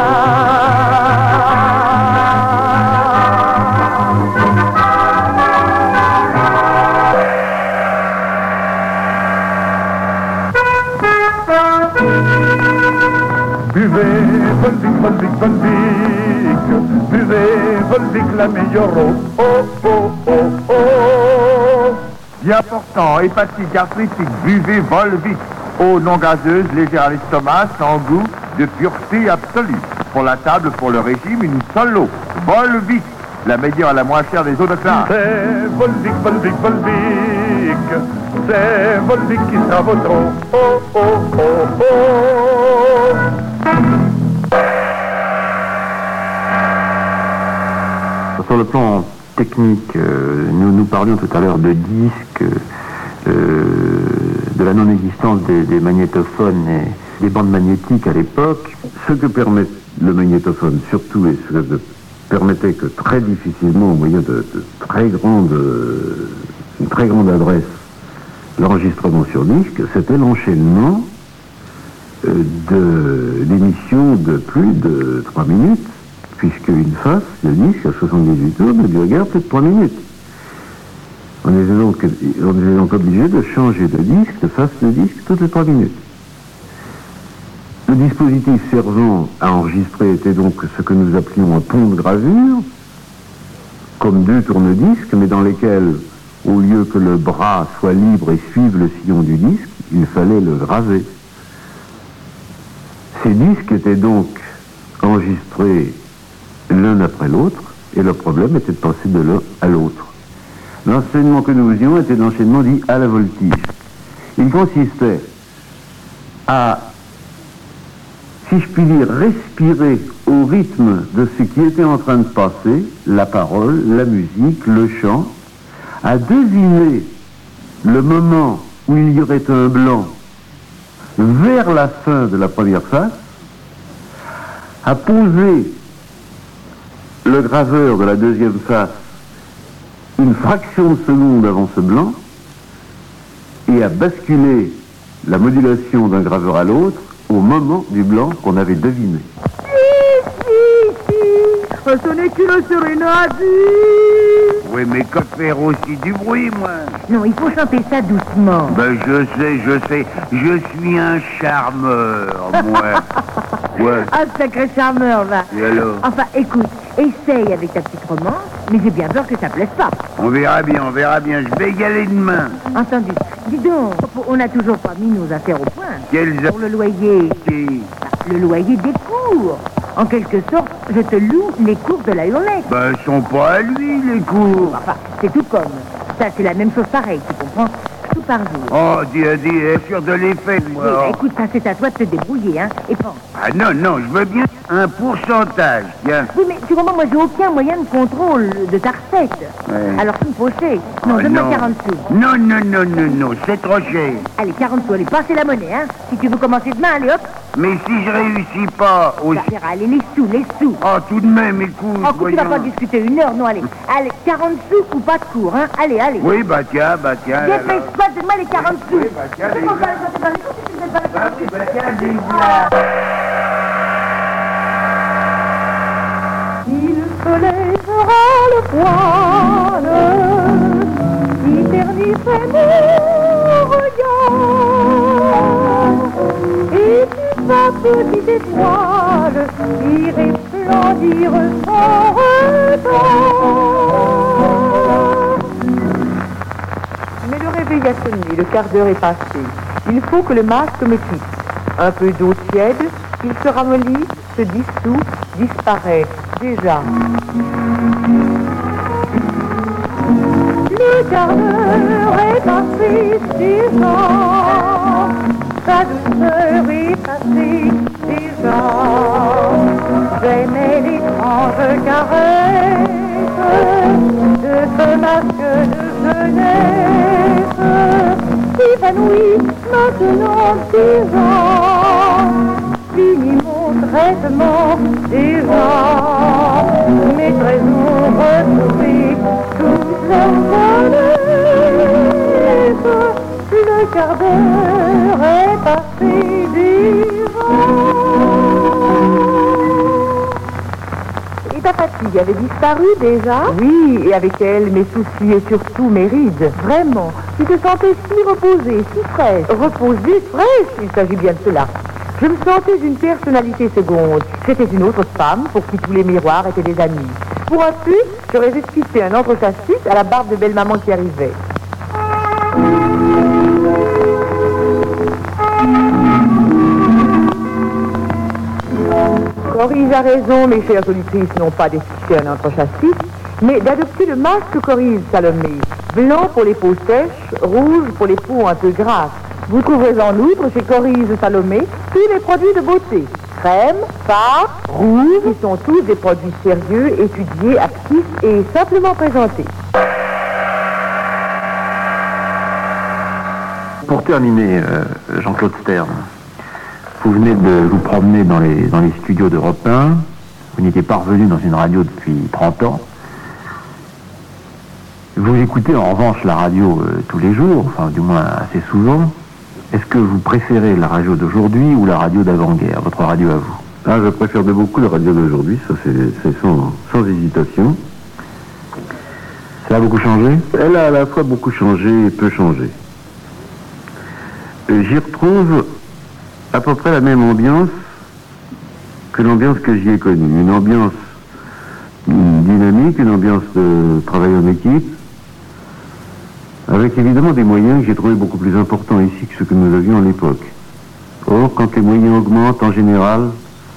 Buvez, Volvic, Volvic, Volvic, buvez, Volvic, la meilleure eau, oh, oh, oh, oh. Bien portant, hépatique, arthritique, buvez Volvic, eau non gazeuse, légère à l'estomac, sans goût, de pureté absolue. Pour la table, pour le régime, une seule eau, Volvic, la meilleure et la moins chère des eaux de classe. C'est Volvic, Volvic, Volvic, c'est Volvic qui sera votre eau, oh, oh, oh, oh. Sur le plan technique, nous parlions tout à l'heure de disques, de la non-existence des magnétophones et des bandes magnétiques à l'époque. Ce que permet le magnétophone surtout, et ce que permettait que très difficilement, au moyen de une très grande adresse, l'enregistrement sur disque, c'était l'enchaînement de l'émission de plus de 3 minutes, puisque une face de disque à 78 tours ne durait guère plus de 3 minutes. On était donc obligé de changer de disque, de face de disque, toutes les 3 minutes. Le dispositif servant à enregistrer était donc ce que nous appelions un pont de gravure, comme 2 tourne-disques, mais dans lesquels, au lieu que le bras soit libre et suive le sillon du disque, il fallait le graver. Ces disques étaient donc enregistrés l'un après l'autre, et le problème était de passer de l'un à l'autre. L'enseignement que nous faisions était l'enseignement dit à la voltige. Il consistait à, si je puis dire, respirer au rythme de ce qui était en train de passer, la parole, la musique, le chant, à deviner le moment où il y aurait un blanc vers la fin de la première face, à poser le graveur de la deuxième face une fraction de seconde avant ce blanc et à basculer la modulation d'un graveur à l'autre au moment du blanc qu'on avait deviné. Ce n'est qu'une sérénade. Oui, mais que faire aussi du bruit, moi? Non, il faut chanter ça doucement. Ben, je sais. Je suis un charmeur, moi. Ouais. Ah, sacré charmeur, va. Et alors? Enfin, écoute, essaye avec ta petite romance, mais j'ai bien peur que ça plaise pas. On verra bien. Je vais y aller demain. Entendu. Dis donc, on n'a toujours pas mis nos affaires au point. Quelles Pour le loyer. Le loyer des cours. En quelque sorte, je te loue les cours de la Hurlette. Ben, ils sont pas à lui, les cours. Enfin, c'est tout comme. Ça, c'est la même chose pareille, tu comprends? Tout par jour. Oh, dis, sûr de l'effet, moi. Oui, bah, écoute, ça, c'est à toi de te débrouiller, hein. Et pense. Ah non, je veux bien un pourcentage, tiens. Oui, mais tu comprends, moi, j'ai aucun moyen de contrôle de ta recette. Ouais. Alors, tu me fauchais. Non, donne-moi 40 sous. Non, c'est trop cher. Allez, 40 sous, allez, passez la monnaie, hein. Si tu veux commencer demain, allez, hop. Mais si je réussis pas aussi... Ça ira, allez, les sous. Oh, tout de même, écoute, Oh, écoute, tu vas pas discuter 1 heure, non, allez. Allez, 40 sous ou pas de cours, hein. Allez. Oui, bah tiens. Dépêche-toi, donne-moi les 40 sous. Oui, bah tiens, Il se lèvera le voile, il ternissait mon regard, et tu vas, petite étoile, y resplendir sans retard. Mais le réveil a sonné, le quart d'heure est passé. Il faut que le masque me quitte. Un peu d'eau tiède, il se ramollit, se dissout, disparaît. Déjà. Le quart d'heure est passé déjà, sa douceur est passée déjà. J'aimais l'étrange caresse de ce masque de jeunesse, évanoui maintenant déjà. Fini mon traitement déjà, mes trésors retrouvés, toute leur jeunesse, le quart d'heure est passé déjà. Et ta fatigue avait disparu déjà? Oui, et avec elle mes soucis et surtout mes rides. Vraiment, tu te sentais si reposée, si fraîche. Reposée, fraîche, il s'agit bien de cela. Je me sentais une personnalité seconde. C'était une autre femme pour qui tous les miroirs étaient des amis. Pour un plus, j'aurais esquissé un autre chassis à la barbe de belle-maman qui arrivait. Coryse a raison, mes chères auditrices n'ont pas d'esquisser un autre chassis, mais d'adopter le masque Coryse Salomé. Blanc pour les peaux sèches, rouge pour les peaux un peu grasses. Vous trouverez en outre chez Coryse Salomé tous les produits de beauté. Crème, fard, rouge, qui sont tous des produits sérieux, étudiés, actifs et simplement présentés. Pour terminer, Jean-Claude Stern, vous venez de vous promener dans les studios d'Europe 1. Vous n'étiez pas revenu dans une radio depuis 30 ans. Vous écoutez en revanche la radio tous les jours, enfin du moins assez souvent. Est-ce que vous préférez la radio d'aujourd'hui ou la radio d'avant-guerre, votre radio à vous? Ah, je préfère beaucoup la radio d'aujourd'hui, ça c'est sans hésitation. Ça Ça a beaucoup changé? Elle a à la fois beaucoup changé et peu changé. J'y retrouve à peu près la même ambiance que l'ambiance que j'y ai connue. Une ambiance dynamique, une ambiance de travail en équipe, avec évidemment des moyens que j'ai trouvés beaucoup plus importants ici que ceux que nous avions à l'époque. Or, quand les moyens augmentent, en général,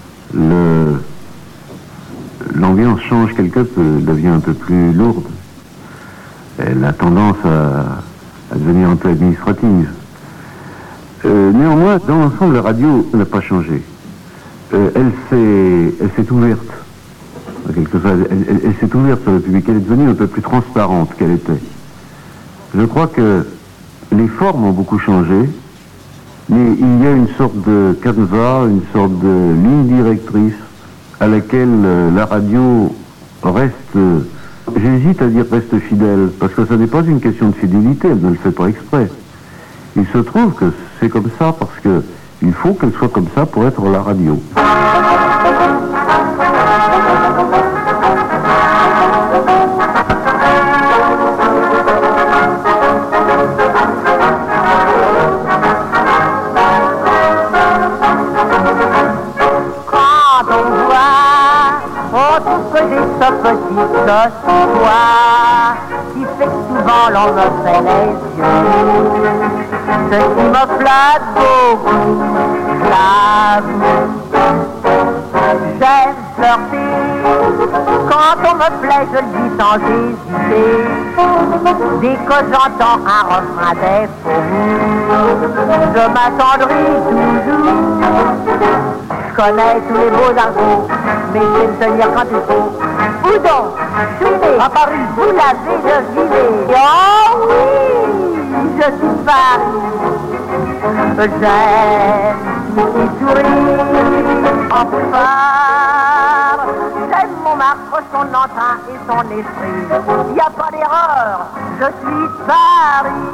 l'ambiance change quelque peu, devient un peu plus lourde. Elle a tendance à devenir un peu administrative. Néanmoins, dans l'ensemble, la radio n'a pas changé. Elle s'est ouverte. Elle s'est ouverte sur le public. Elle est devenue un peu plus transparente qu'elle était. Je crois que les formes ont beaucoup changé, mais il y a une sorte de canevas, une sorte de ligne directrice à laquelle la radio reste, j'hésite à dire reste fidèle, parce que ce n'est pas une question de fidélité, elle ne le fait pas exprès. Il se trouve que c'est comme ça parce que il faut qu'elle soit comme ça pour être la radio. Ce petit cloche-toi qui fait que souvent l'on me fait les yeux. Ce qui me flatte beaucoup, je l'avoue. J'aime flirter, quand on me plaît je le dis sans hésiter. Dès que j'entends un refrain des faux, je m'attendris toujours. Je connais tous les beaux argots, mais je sais me tenir quand il faut. Où donc? Je suis né à Paris, vous l'avez deviné. Oh oui, je suis de Paris. J'aime qui sourit en boulevard. J'aime Montmartre, son entrain et son esprit. Y a pas d'erreur, je suis de Paris.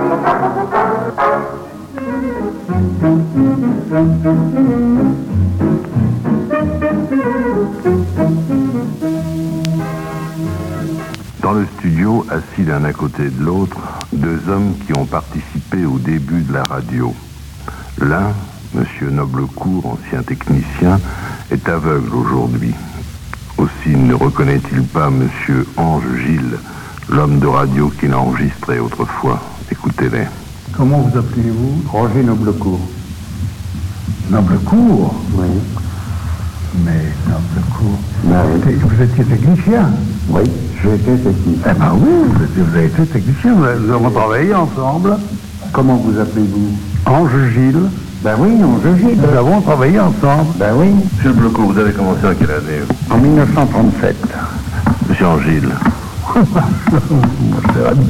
Dans le studio, assis l'un à côté de l'autre, deux hommes qui ont participé au début de la radio. L'un, M. Noblecourt, ancien technicien, est aveugle aujourd'hui. Aussi ne reconnaît-il pas M. Ange Gilles, l'homme de radio qu'il a enregistré autrefois. Écoutez-les. Comment vous appelez-vous? Roger Noblecourt. Noblecourt? Oui. Mais Noblecourt... Vous étiez technicien? Oui, j'ai été technicien. Eh ben oui, vous avez été technicien, nous avons travaillé ensemble. Comment vous appelez-vous? Ange Gilles. Ben oui, Ange Gilles. Nous avons travaillé ensemble. Ben oui. Monsieur Noblecourt, vous avez commencé en quelle année? En 1937. Monsieur Ange Gilles. Mon cher ami.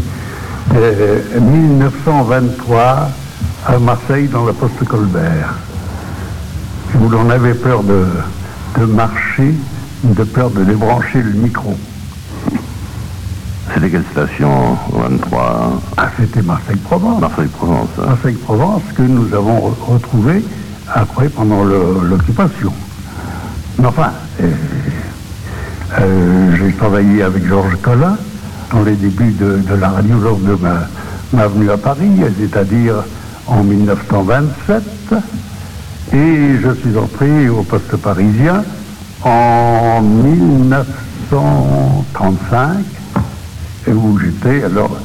1923, à Marseille, dans la poste Colbert. Où l'on avait peur de marcher, de peur de débrancher le micro. C'était quelle station, 23? C'était Marseille-Provence. Marseille-Provence. Hein. Marseille-Provence que nous avons retrouvé après, pendant l'occupation. Mais enfin, j'ai travaillé avec Georges Collin dans les débuts de la radio lors de ma venue à Paris, c'est-à-dire en 1927. Et je suis entré au poste parisien en 1935, où j'étais, alors,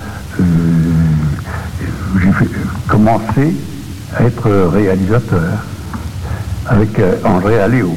j'ai commencé à être réalisateur avec André Alléo.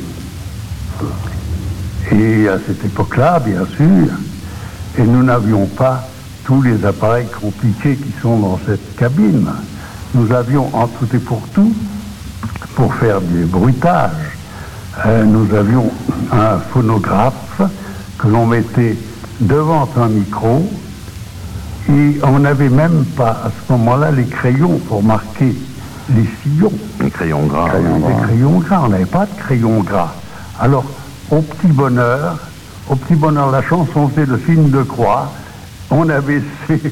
Et à cette époque-là, bien sûr, et nous n'avions pas tous les appareils compliqués qui sont dans cette cabine. Nous avions en tout et pour tout, pour faire des bruitages, nous avions un phonographe que l'on mettait devant un micro et on n'avait même pas à ce moment-là les crayons pour marquer les sillons. Les crayons gras. Les crayons gras, on n'avait pas de crayons gras. Alors, au petit bonheur, la chanson faisait le signe de croix, on avait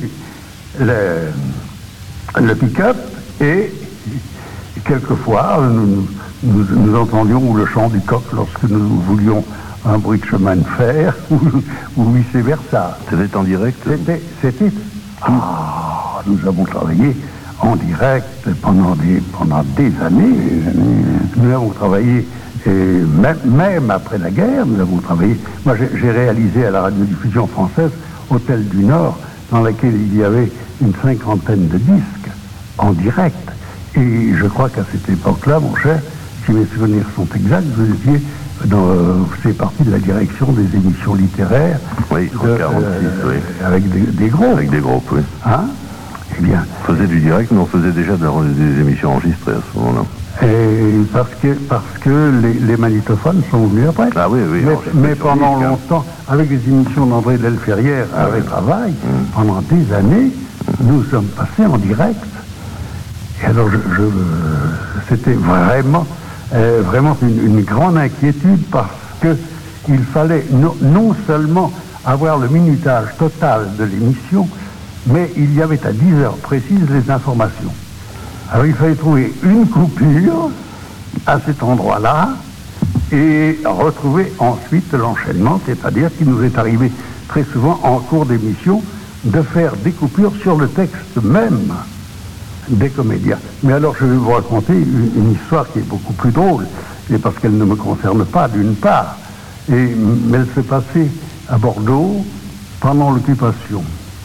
le pick-up et quelquefois nous entendions le chant du coq lorsque nous voulions un bruit de chemin de fer ou vice-versa. C'était en direct? C'était... Ah, nous avons travaillé en direct pendant des années. Nous avons travaillé, même après la guerre, nous avons travaillé. Moi, j'ai réalisé à la radiodiffusion française Hôtel du Nord, dans laquelle il y avait une 50aine de disques en direct. Et je crois qu'à cette époque-là, mon cher, si mes souvenirs sont exacts, vous étiez c'est partie de la direction des émissions littéraires. Oui, 46, oui. Avec des groupes. Avec des groupes, oui. Hein? Eh bien. On faisait du direct, mais on faisait déjà des émissions enregistrées à ce moment-là. Et parce que les magnétophones sont venus après. Ah oui, oui. Mais pendant longtemps, avec les émissions d'André Delferrière, avec Travail, pendant des années, nous sommes passés en direct. Et alors, c'était vraiment une grande inquiétude parce que il fallait non seulement avoir le minutage total de l'émission, mais il y avait à 10 heures précises les informations. Alors il fallait trouver une coupure à cet endroit-là et retrouver ensuite l'enchaînement, c'est-à-dire qu'il nous est arrivé très souvent en cours d'émission de faire des coupures sur le texte même des comédiens. Mais alors je vais vous raconter une histoire qui est beaucoup plus drôle, et parce qu'elle ne me concerne pas d'une part, mais elle s'est passée à Bordeaux pendant l'occupation.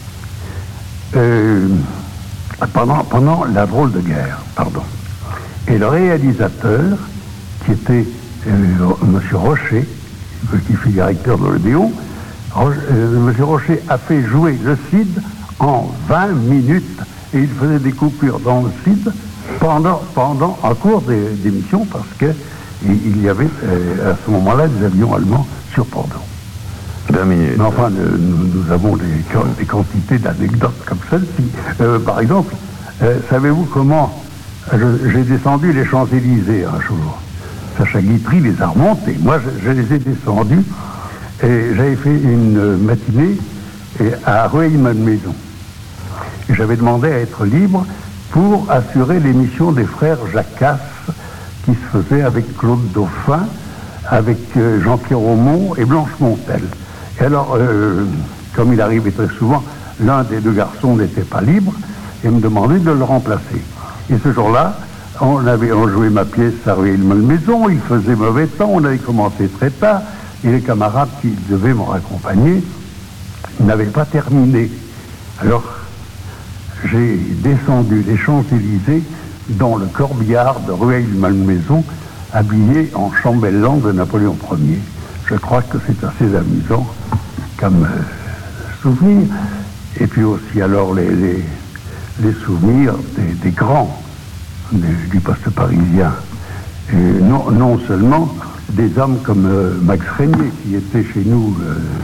Pendant la drôle de guerre, pardon. Et le réalisateur, qui était M. Rocher, qui fut directeur de l'Odéon, M. Rocher a fait jouer le Cid en 20 minutes, et il faisait des coupures dans le Cid en cours d'émission, parce que il y avait à ce moment-là des avions allemands sur Bordeaux. 20 minutes. Mais enfin, nous avons des quantités d'anecdotes comme celle-ci. Par exemple, savez-vous comment j'ai descendu les Champs-Élysées un jour? Sacha Guitry les a remontés. Moi, je les ai descendus et j'avais fait une matinée à Rueil-Malmaison. Et j'avais demandé à être libre pour assurer l'émission des frères Jacasse qui se faisait avec Claude Dauphin, avec Jean-Pierre Aumont et Blanche Montel. Et alors, comme il arrivait très souvent, l'un des deux garçons n'était pas libre et me demandait de le remplacer. Et ce jour-là, on jouait ma pièce à Rueil-Malmaison, il faisait mauvais temps, on avait commencé très tard, et les camarades qui devaient me raccompagner n'avaient pas terminé. Alors, j'ai descendu les Champs-Élysées dans le corbillard de Rueil-Malmaison, habillé en chambellan de Napoléon Ier. Je crois que c'est assez amusant comme souvenir. Et puis aussi alors les souvenirs des grands du poste parisien. Et non seulement des hommes comme Max Régnier qui était chez nous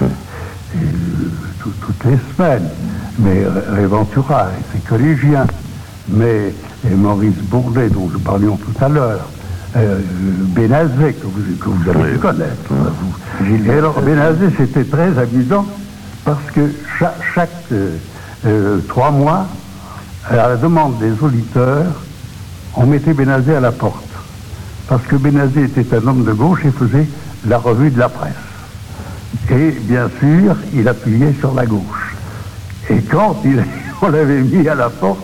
toutes les semaines, mais Réventura et ses collégiens, mais Maurice Bourdet dont nous parlions tout à l'heure, Bénazet que vous allez connaître. Et alors Bénazet, c'était très amusant parce que chaque 3 mois, à la demande des auditeurs, on mettait Bénazet à la porte. Parce que Bénazet était un homme de gauche et faisait la revue de la presse. Et bien sûr, il appuyait sur la gauche. Et quand on l'avait mis à la porte,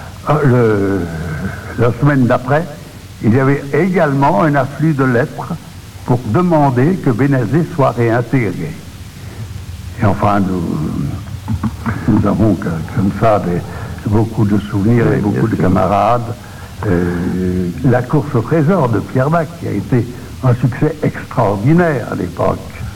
la semaine d'après, il y avait également un afflux de lettres pour demander que Bénazet soit réintégré. Et enfin, nous avons comme ça beaucoup de souvenirs et beaucoup de camarades. La course au trésor de Pierre Dac, qui a été un succès extraordinaire à l'époque.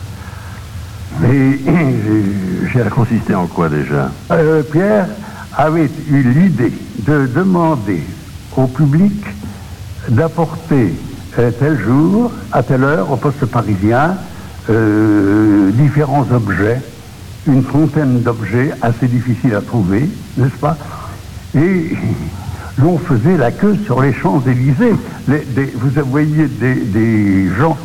Et ça consistait en quoi déjà? Pierre avait eu l'idée de demander au public d'apporter tel jour, à telle heure, au poste parisien, différents objets, une trentaine d'objets assez difficiles à trouver, n'est-ce pas? Et l'on faisait la queue sur les Champs-Élysées. Vous voyez des gens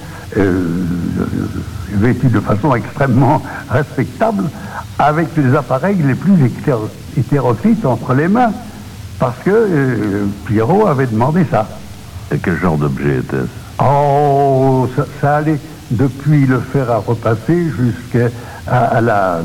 vêtus de façon extrêmement respectable, avec les appareils les plus hétéroclites entre les mains, parce que Pierrot avait demandé ça. Et quel genre d'objet était-ce? Oh, ça allait depuis le fer à repasser jusqu'à la...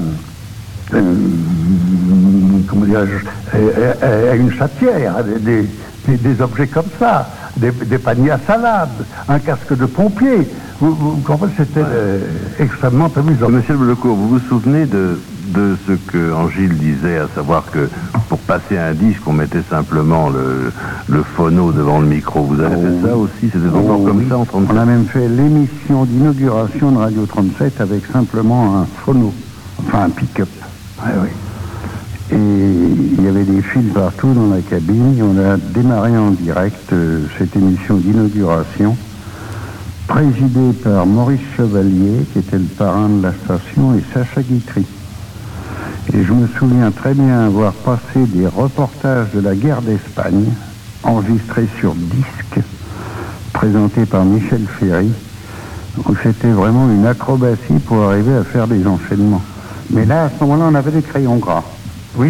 comment dirais-je, à une chatière, des objets comme ça, des paniers à salade, un casque de pompier. Vous comprenez, c'était extrêmement amusant. Monsieur Lecourt, vous vous souvenez de ce que Angile disait, à savoir que pour passer un disque, on mettait simplement le phono devant le micro. Vous avez fait ça aussi? C'était encore comme ça en 37? On a même fait l'émission d'inauguration de Radio 37 avec simplement un phono, enfin un pick-up. Oui. Et il y avait des fils partout dans la cabine. On a démarré en direct cette émission d'inauguration, présidée par Maurice Chevalier, qui était le parrain de la station, et Sacha Guitry. Et je me souviens très bien avoir passé des reportages de la guerre d'Espagne, enregistrés sur disque, présentés par Michel Ferry, où c'était vraiment une acrobatie pour arriver à faire des enchaînements. Mais là, à ce moment-là, on avait des crayons gras. Oui,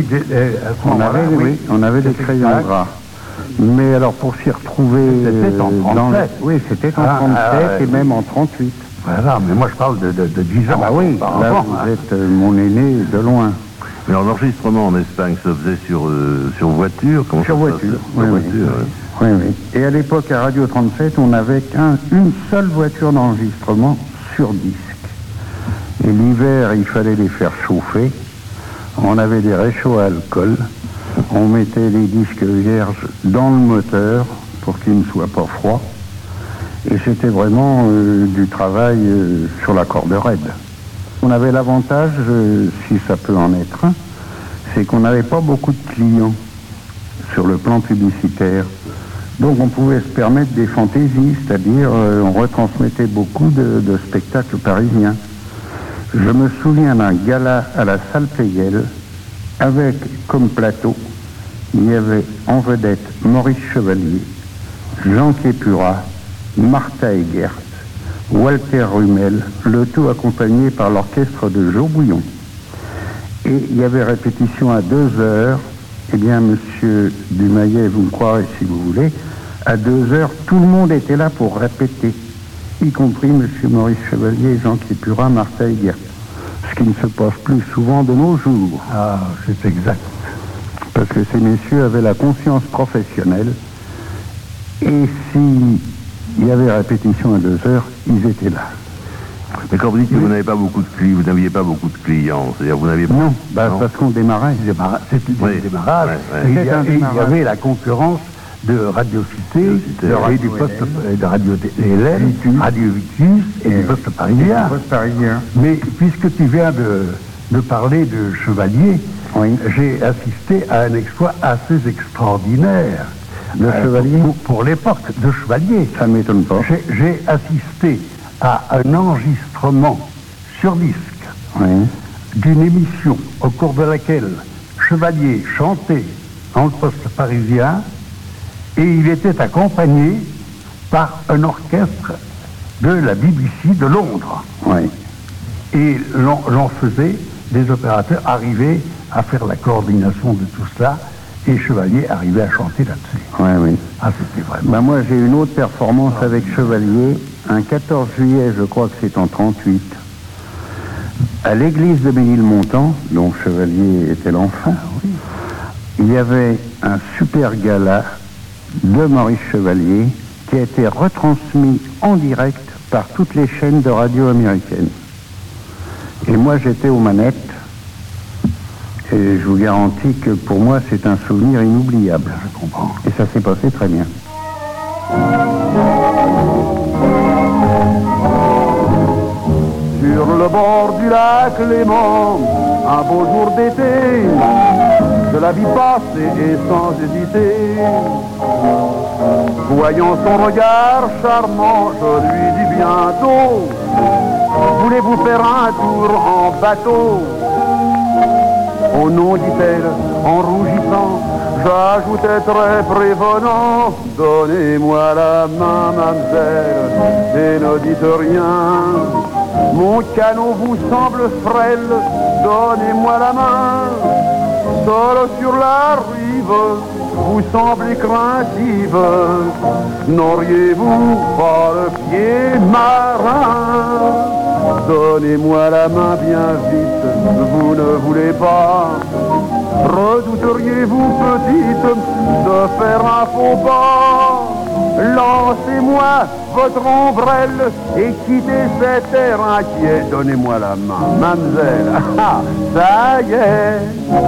on avait des crayons gras. Mais alors, pour s'y retrouver... C'était en 37. Oui, c'était en 37 et même en 38. Voilà, mais moi je parle de 10 ans. Ah bah oui, là, vous êtes mon aîné de loin. Mais l'enregistrement en Espagne se faisait sur voiture? Sur voiture, oui. Oui. Et à l'époque, à Radio 37, on n'avait qu'une seule voiture d'enregistrement sur disque. Et l'hiver, il fallait les faire chauffer. On avait des réchauds à alcool. On mettait les disques vierges dans le moteur pour qu'ils ne soient pas froids. Et c'était vraiment du travail sur la corde raide. On avait l'avantage, si ça peut en être un, c'est qu'on n'avait pas beaucoup de clients sur le plan publicitaire. Donc on pouvait se permettre des fantaisies, c'est-à-dire on retransmettait beaucoup de spectacles parisiens. Je me souviens d'un gala à la salle Pleyel avec comme plateau, il y avait en vedette Maurice Chevalier, Jean Képura, Martha Egert, Walter Rummel, le tout accompagné par l'orchestre de Joe Bouillon. Et il y avait répétition à 2h. Eh bien, monsieur Dumayet, vous me croirez si vous voulez, à 2h, tout le monde était là pour répéter, y compris monsieur Maurice Chevalier, Jean Képura, Martha Egert. Ce qui ne se passe plus souvent de nos jours. Ah, c'est exact. parce que ces messieurs avaient la conscience professionnelle, et s'il y avait répétition à 2 heures, ils étaient là. Mais quand vous dites que vous n'avez pas beaucoup de clients, vous n'aviez pas beaucoup de clients, c'est-à-dire vous n'aviez pas... Non, parce qu'on démarrait. C'était des démarrages. Et il y avait la concurrence de Radio Cité, de Radio Poste, de Radio LM, Radio Victus et du Poste Parisien. Mais puisque tu viens de parler de Chevalier, j'ai assisté à un exploit assez extraordinaire. De Chevalier pour l'époque de Chevalier. Ça ne m'étonne pas. J'ai assisté à un enregistrement sur disque d'une émission au cours de laquelle Chevalier chantait dans le Poste Parisien et il était accompagné par un orchestre de la BBC de Londres. Et l'on faisait des opérateurs arriver à faire la coordination de tout cela et Chevalier arrivait à chanter là-dessus. Ah, c'était vraiment... moi, j'ai une autre performance avec Chevalier, un 14 juillet, je crois que c'est en 38, à l'église de Ménilmontant, dont Chevalier était l'enfant. Il y avait un super gala de Maurice Chevalier qui a été retransmis en direct par toutes les chaînes de radio américaines. Et moi, j'étais aux manettes. Et je vous garantis que pour moi, c'est un souvenir inoubliable. Je comprends. Et ça s'est passé très bien. Sur le bord du lac Léman, un beau jour d'été, je la vis passer et sans hésiter. Voyant son regard charmant, je lui dis bientôt, voulez-vous faire un tour en bateau? Oh non, dit-elle, en rougissant, j'ajoutais très prévenant, donnez-moi la main, mademoiselle, et ne dites rien. Mon canot vous semble frêle, donnez-moi la main, seul sur la rive, vous semblez craintive. N'auriez-vous pas le pied marin? Donnez-moi la main bien vite, vous ne voulez pas. Redouteriez-vous, petite, de faire un faux pas? Lancez-moi votre ombrelle et quittez cet air inquiet. Donnez-moi la main, mademoiselle. Ah, ça y est.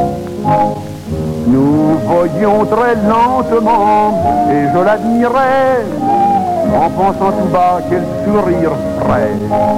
Nous voyions très lentement et je l'admirais en pensant tout bas quel sourire frais.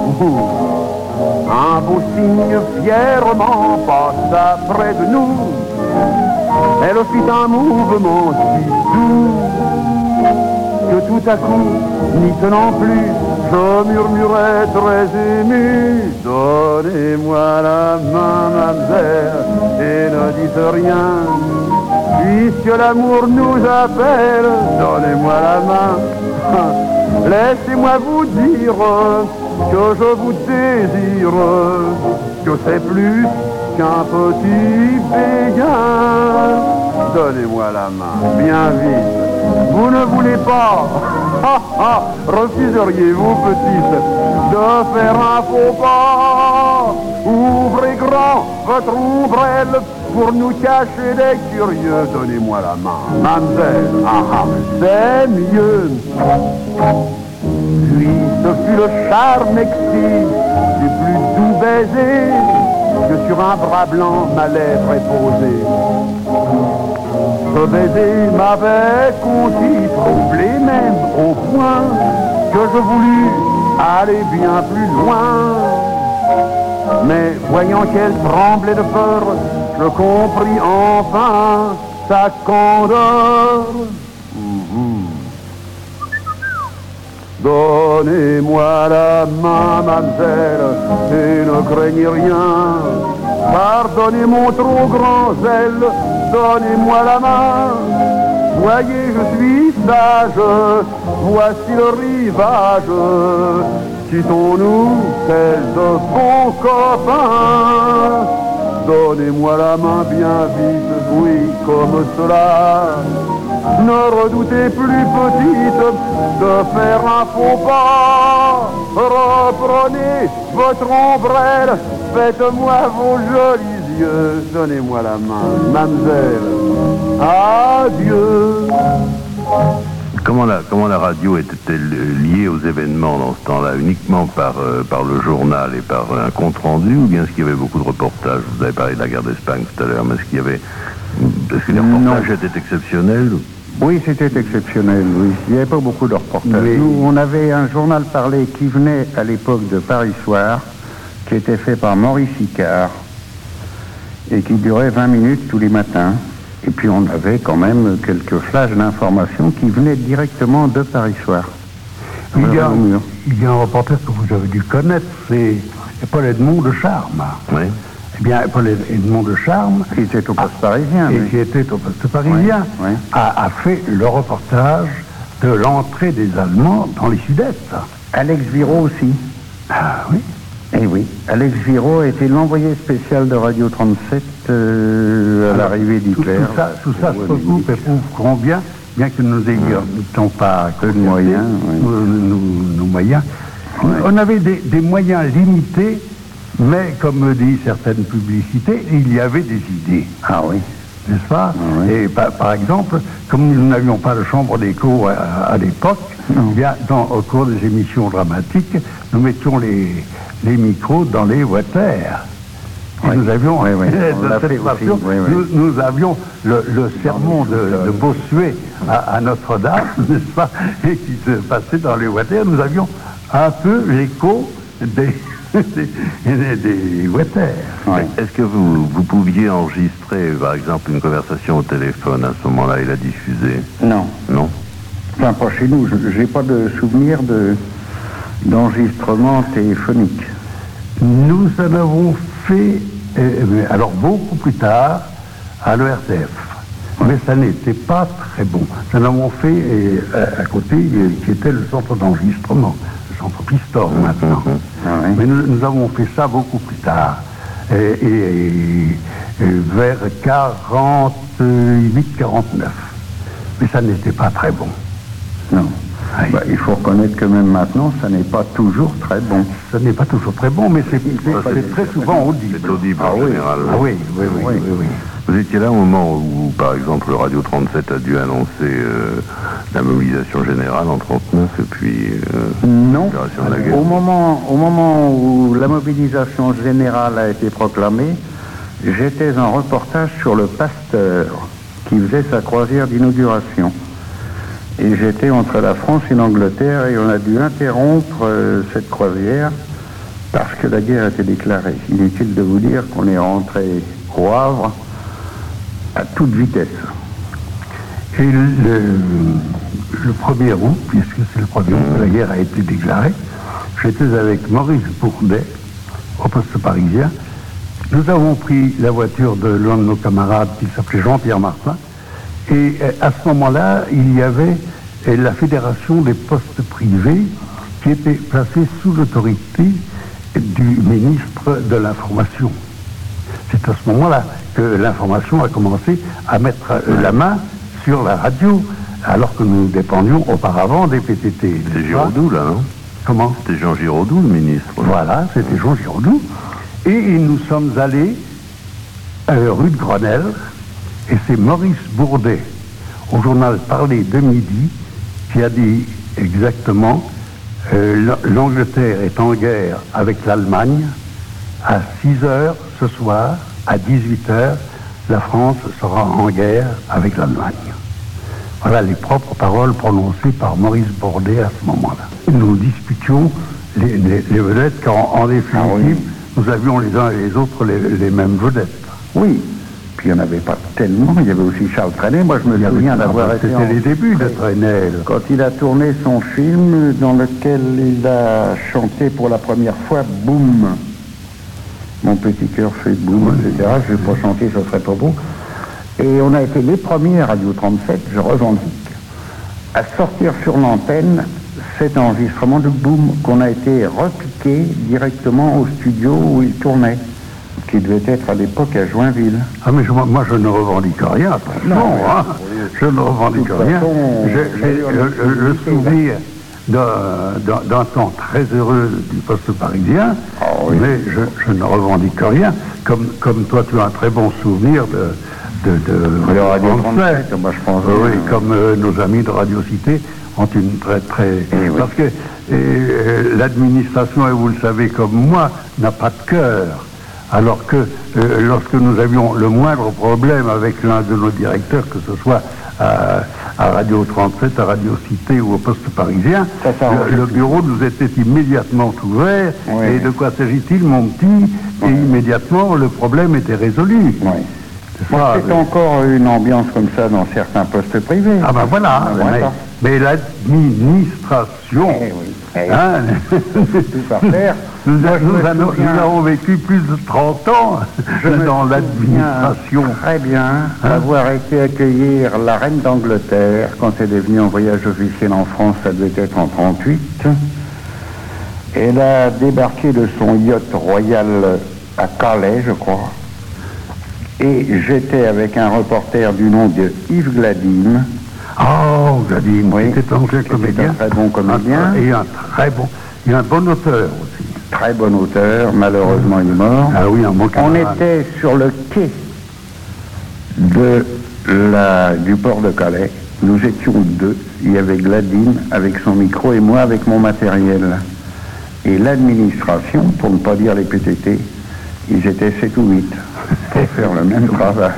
Un beau signe fièrement passa près de nous. Elle fit un mouvement si doux que tout à coup, n'y tenant plus, je murmurais très ému. Donnez-moi la main, mademoiselle, et ne dites rien. Puisque l'amour nous appelle, donnez-moi la main. Laissez-moi vous dire que je vous désire, que c'est plus qu'un petit béguin. Donnez-moi la main, bien vite. Vous ne voulez pas, refuseriez-vous, petite, de faire un faux pas? Ouvrez grand votre ombrelle pour nous cacher des curieux. Donnez-moi la main, mademoiselle, c'est mieux. Puis ce fut le charme exquis du plus doux baiser que sur un bras blanc ma lèvre est posée. Ce baiser m'avait conquis, troublé même au point que je voulus aller bien plus loin. Mais voyant qu'elle tremblait de peur, je compris enfin sa candeur. Donnez-moi la main, mademoiselle, et ne craignez rien. Pardonnez mon trop grand zèle, donnez-moi la main. Voyez, je suis sage, voici le rivage. Quittons-nous, tels de bons copains. Donnez-moi la main bien vite, oui, comme cela. Ne redoutez plus, petite, de faire un faux pas. Reprenez votre ombrelle, faites-moi vos jolis yeux. Donnez-moi la main, mademoiselle. Adieu. Comment la radio était-elle liée aux événements dans ce temps-là? Uniquement par le journal et par un compte-rendu, ou bien est-ce qu'il y avait beaucoup de reportages? Vous avez parlé de la guerre d'Espagne tout à l'heure, mais est-ce que les reportages étaient exceptionnels? Oui, c'était exceptionnel, oui. Il n'y avait pas beaucoup de reportages. Mais... Nous, on avait un journal parlé qui venait à l'époque de Paris Soir, qui était fait par Maurice Icard, et qui durait 20 minutes tous les matins. Et puis on avait quand même quelques flashs d'informations qui venaient directement de Paris Soir. Il y a un reporter que vous avez dû connaître, c'est Paul Edmond de Charme. Oui. Eh bien, Paul Edmond de Charme, qui était au Poste parisien, et qui était au Poste parisien, oui. A fait le reportage de l'entrée des Allemands dans les Sudètes. Alex Viraud aussi. Ah oui. Eh oui, Alex Viraud était l'envoyé spécial de Radio 37 à l'arrivée d'Hitler. Tout ça se regroupe et prouve combien, bien que nous n'ayons pas peu de moyens, nos moyens. Ouais. On avait des moyens limités, mais comme dit certaines publicités, il y avait des idées. Ah oui. N'est-ce pas? Ah oui. Et par exemple, comme nous n'avions pas de chambre d'écho à l'époque, eh bien, au cours des émissions dramatiques, nous mettions les micros dans les water. Oui. Nous avions, de cette façon, nous avions le sermon de Bossuet à Notre-Dame, n'est-ce pas, et qui se passait dans les water. Nous avions un peu l'écho des water. Ouais. Est-ce que vous pouviez enregistrer, par exemple, une conversation au téléphone à ce moment-là et la diffuser? Non. Non? Enfin, pas chez nous. J'ai pas de souvenir d'enregistrement téléphonique. Nous en avons fait, alors beaucoup plus tard, à l'ERTF. Mais ça n'était pas très bon. Nous en avons fait à côté, qui était le centre d'enregistrement, le centre Pistor maintenant. Ah oui. Mais nous avons fait ça beaucoup plus tard. Et vers 48-49. Mais ça n'était pas très bon. Non. Bah, il faut reconnaître que même maintenant, ça n'est pas toujours très bon. Ça n'est pas toujours très bon, mais c'est très souvent audible. C'est audible en général. Ah oui. Vous étiez là au moment où, par exemple, Radio 37 a dû annoncer la mobilisation générale en 39 et puis non. de la guerre. Au moment où la mobilisation générale a été proclamée, j'étais en reportage sur le Pasteur qui faisait sa croisière d'inauguration. Et j'étais entre la France et l'Angleterre et on a dû interrompre cette croisière parce que la guerre était déclarée. Inutile de vous dire qu'on est rentré au Havre à toute vitesse. Et le 1er août, puisque c'est le 1er août que la guerre a été déclarée, j'étais avec Maurice Bourdet au poste parisien. Nous avons pris la voiture de l'un de nos camarades qui s'appelait Jean-Pierre Martin. Et à ce moment-là, il y avait la Fédération des postes privés qui était placée sous l'autorité du ministre de l'Information. C'est à ce moment-là que l'information a commencé à mettre la main sur la radio, alors que nous dépendions auparavant des PTT. C'était Giraudoux, là, non? Comment? C'était Jean Giraudoux, le ministre. Voilà, c'était Jean Giraudoux. Et nous sommes allés rue de Grenelle, et c'est Maurice Bourdet, au journal Parler de midi, qui a dit exactement l'Angleterre est en guerre avec l'Allemagne. À 6h ce soir, à 18h, la France sera en guerre avec l'Allemagne. Voilà les propres paroles prononcées par Maurice Bourdet à ce moment-là. Nous disputions les vedettes, car en définitive, nous avions les uns et les autres les mêmes vedettes. Oui. Puis il n'y en avait pas tellement. Il y avait aussi Charles Trenet. Moi, je me souviens d'avoir été... C'était les débuts de Trenet. Quand il a tourné son film dans lequel il a chanté pour la première fois « Boum ». Mon petit cœur fait boum, etc. Je ne vais pas chanter, ça serait pas beau. Et on a été les premiers à Radio 37, je revendique, à sortir sur l'antenne cet enregistrement de Boum qu'on a été repiqué directement au studio où il tournait, qui devait être à l'époque à Joinville. Ah mais moi je ne revendique rien, attention, je ne revendique rien. J'ai le souvenir d'un temps très heureux du poste parisien, mais je ne revendique rien. Comme toi tu as un très bon souvenir de Radio 37, moi je pense. Oui, comme nos amis de Radio Cité ont une très... Parce que l'administration, et vous le savez comme moi, n'a pas de cœur. Alors que lorsque nous avions le moindre problème avec l'un de nos directeurs, que ce soit à Radio 37, à Radio Cité ou au poste parisien, le bureau nous était immédiatement ouvert. Oui. Et de quoi s'agit-il, mon petit? Et immédiatement, le problème était résolu. Oui. C'est encore une ambiance comme ça dans certains postes privés. Ah ben voilà, mais l'administration, tout par terre. Nous avons vécu plus de 30 ans dans l'administration. Très bien avoir été accueillir la reine d'Angleterre quand elle est venue en voyage officiel en France, ça devait être en 1938. Elle a débarqué de son yacht royal à Calais, je crois. Et j'étais avec un reporter du nom de Yves Gladime. Oh, Gladime, oui, c'était un très bon comédien. Et un bon auteur aussi. Très bon auteur, malheureusement il est mort. Ah oui, un bon camarade. On était sur le quai du port de Calais. Nous étions deux. Il y avait Gladime avec son micro et moi avec mon matériel. Et l'administration, pour ne pas dire les PTT, ils étaient 7 ou 8 pour faire le même travail.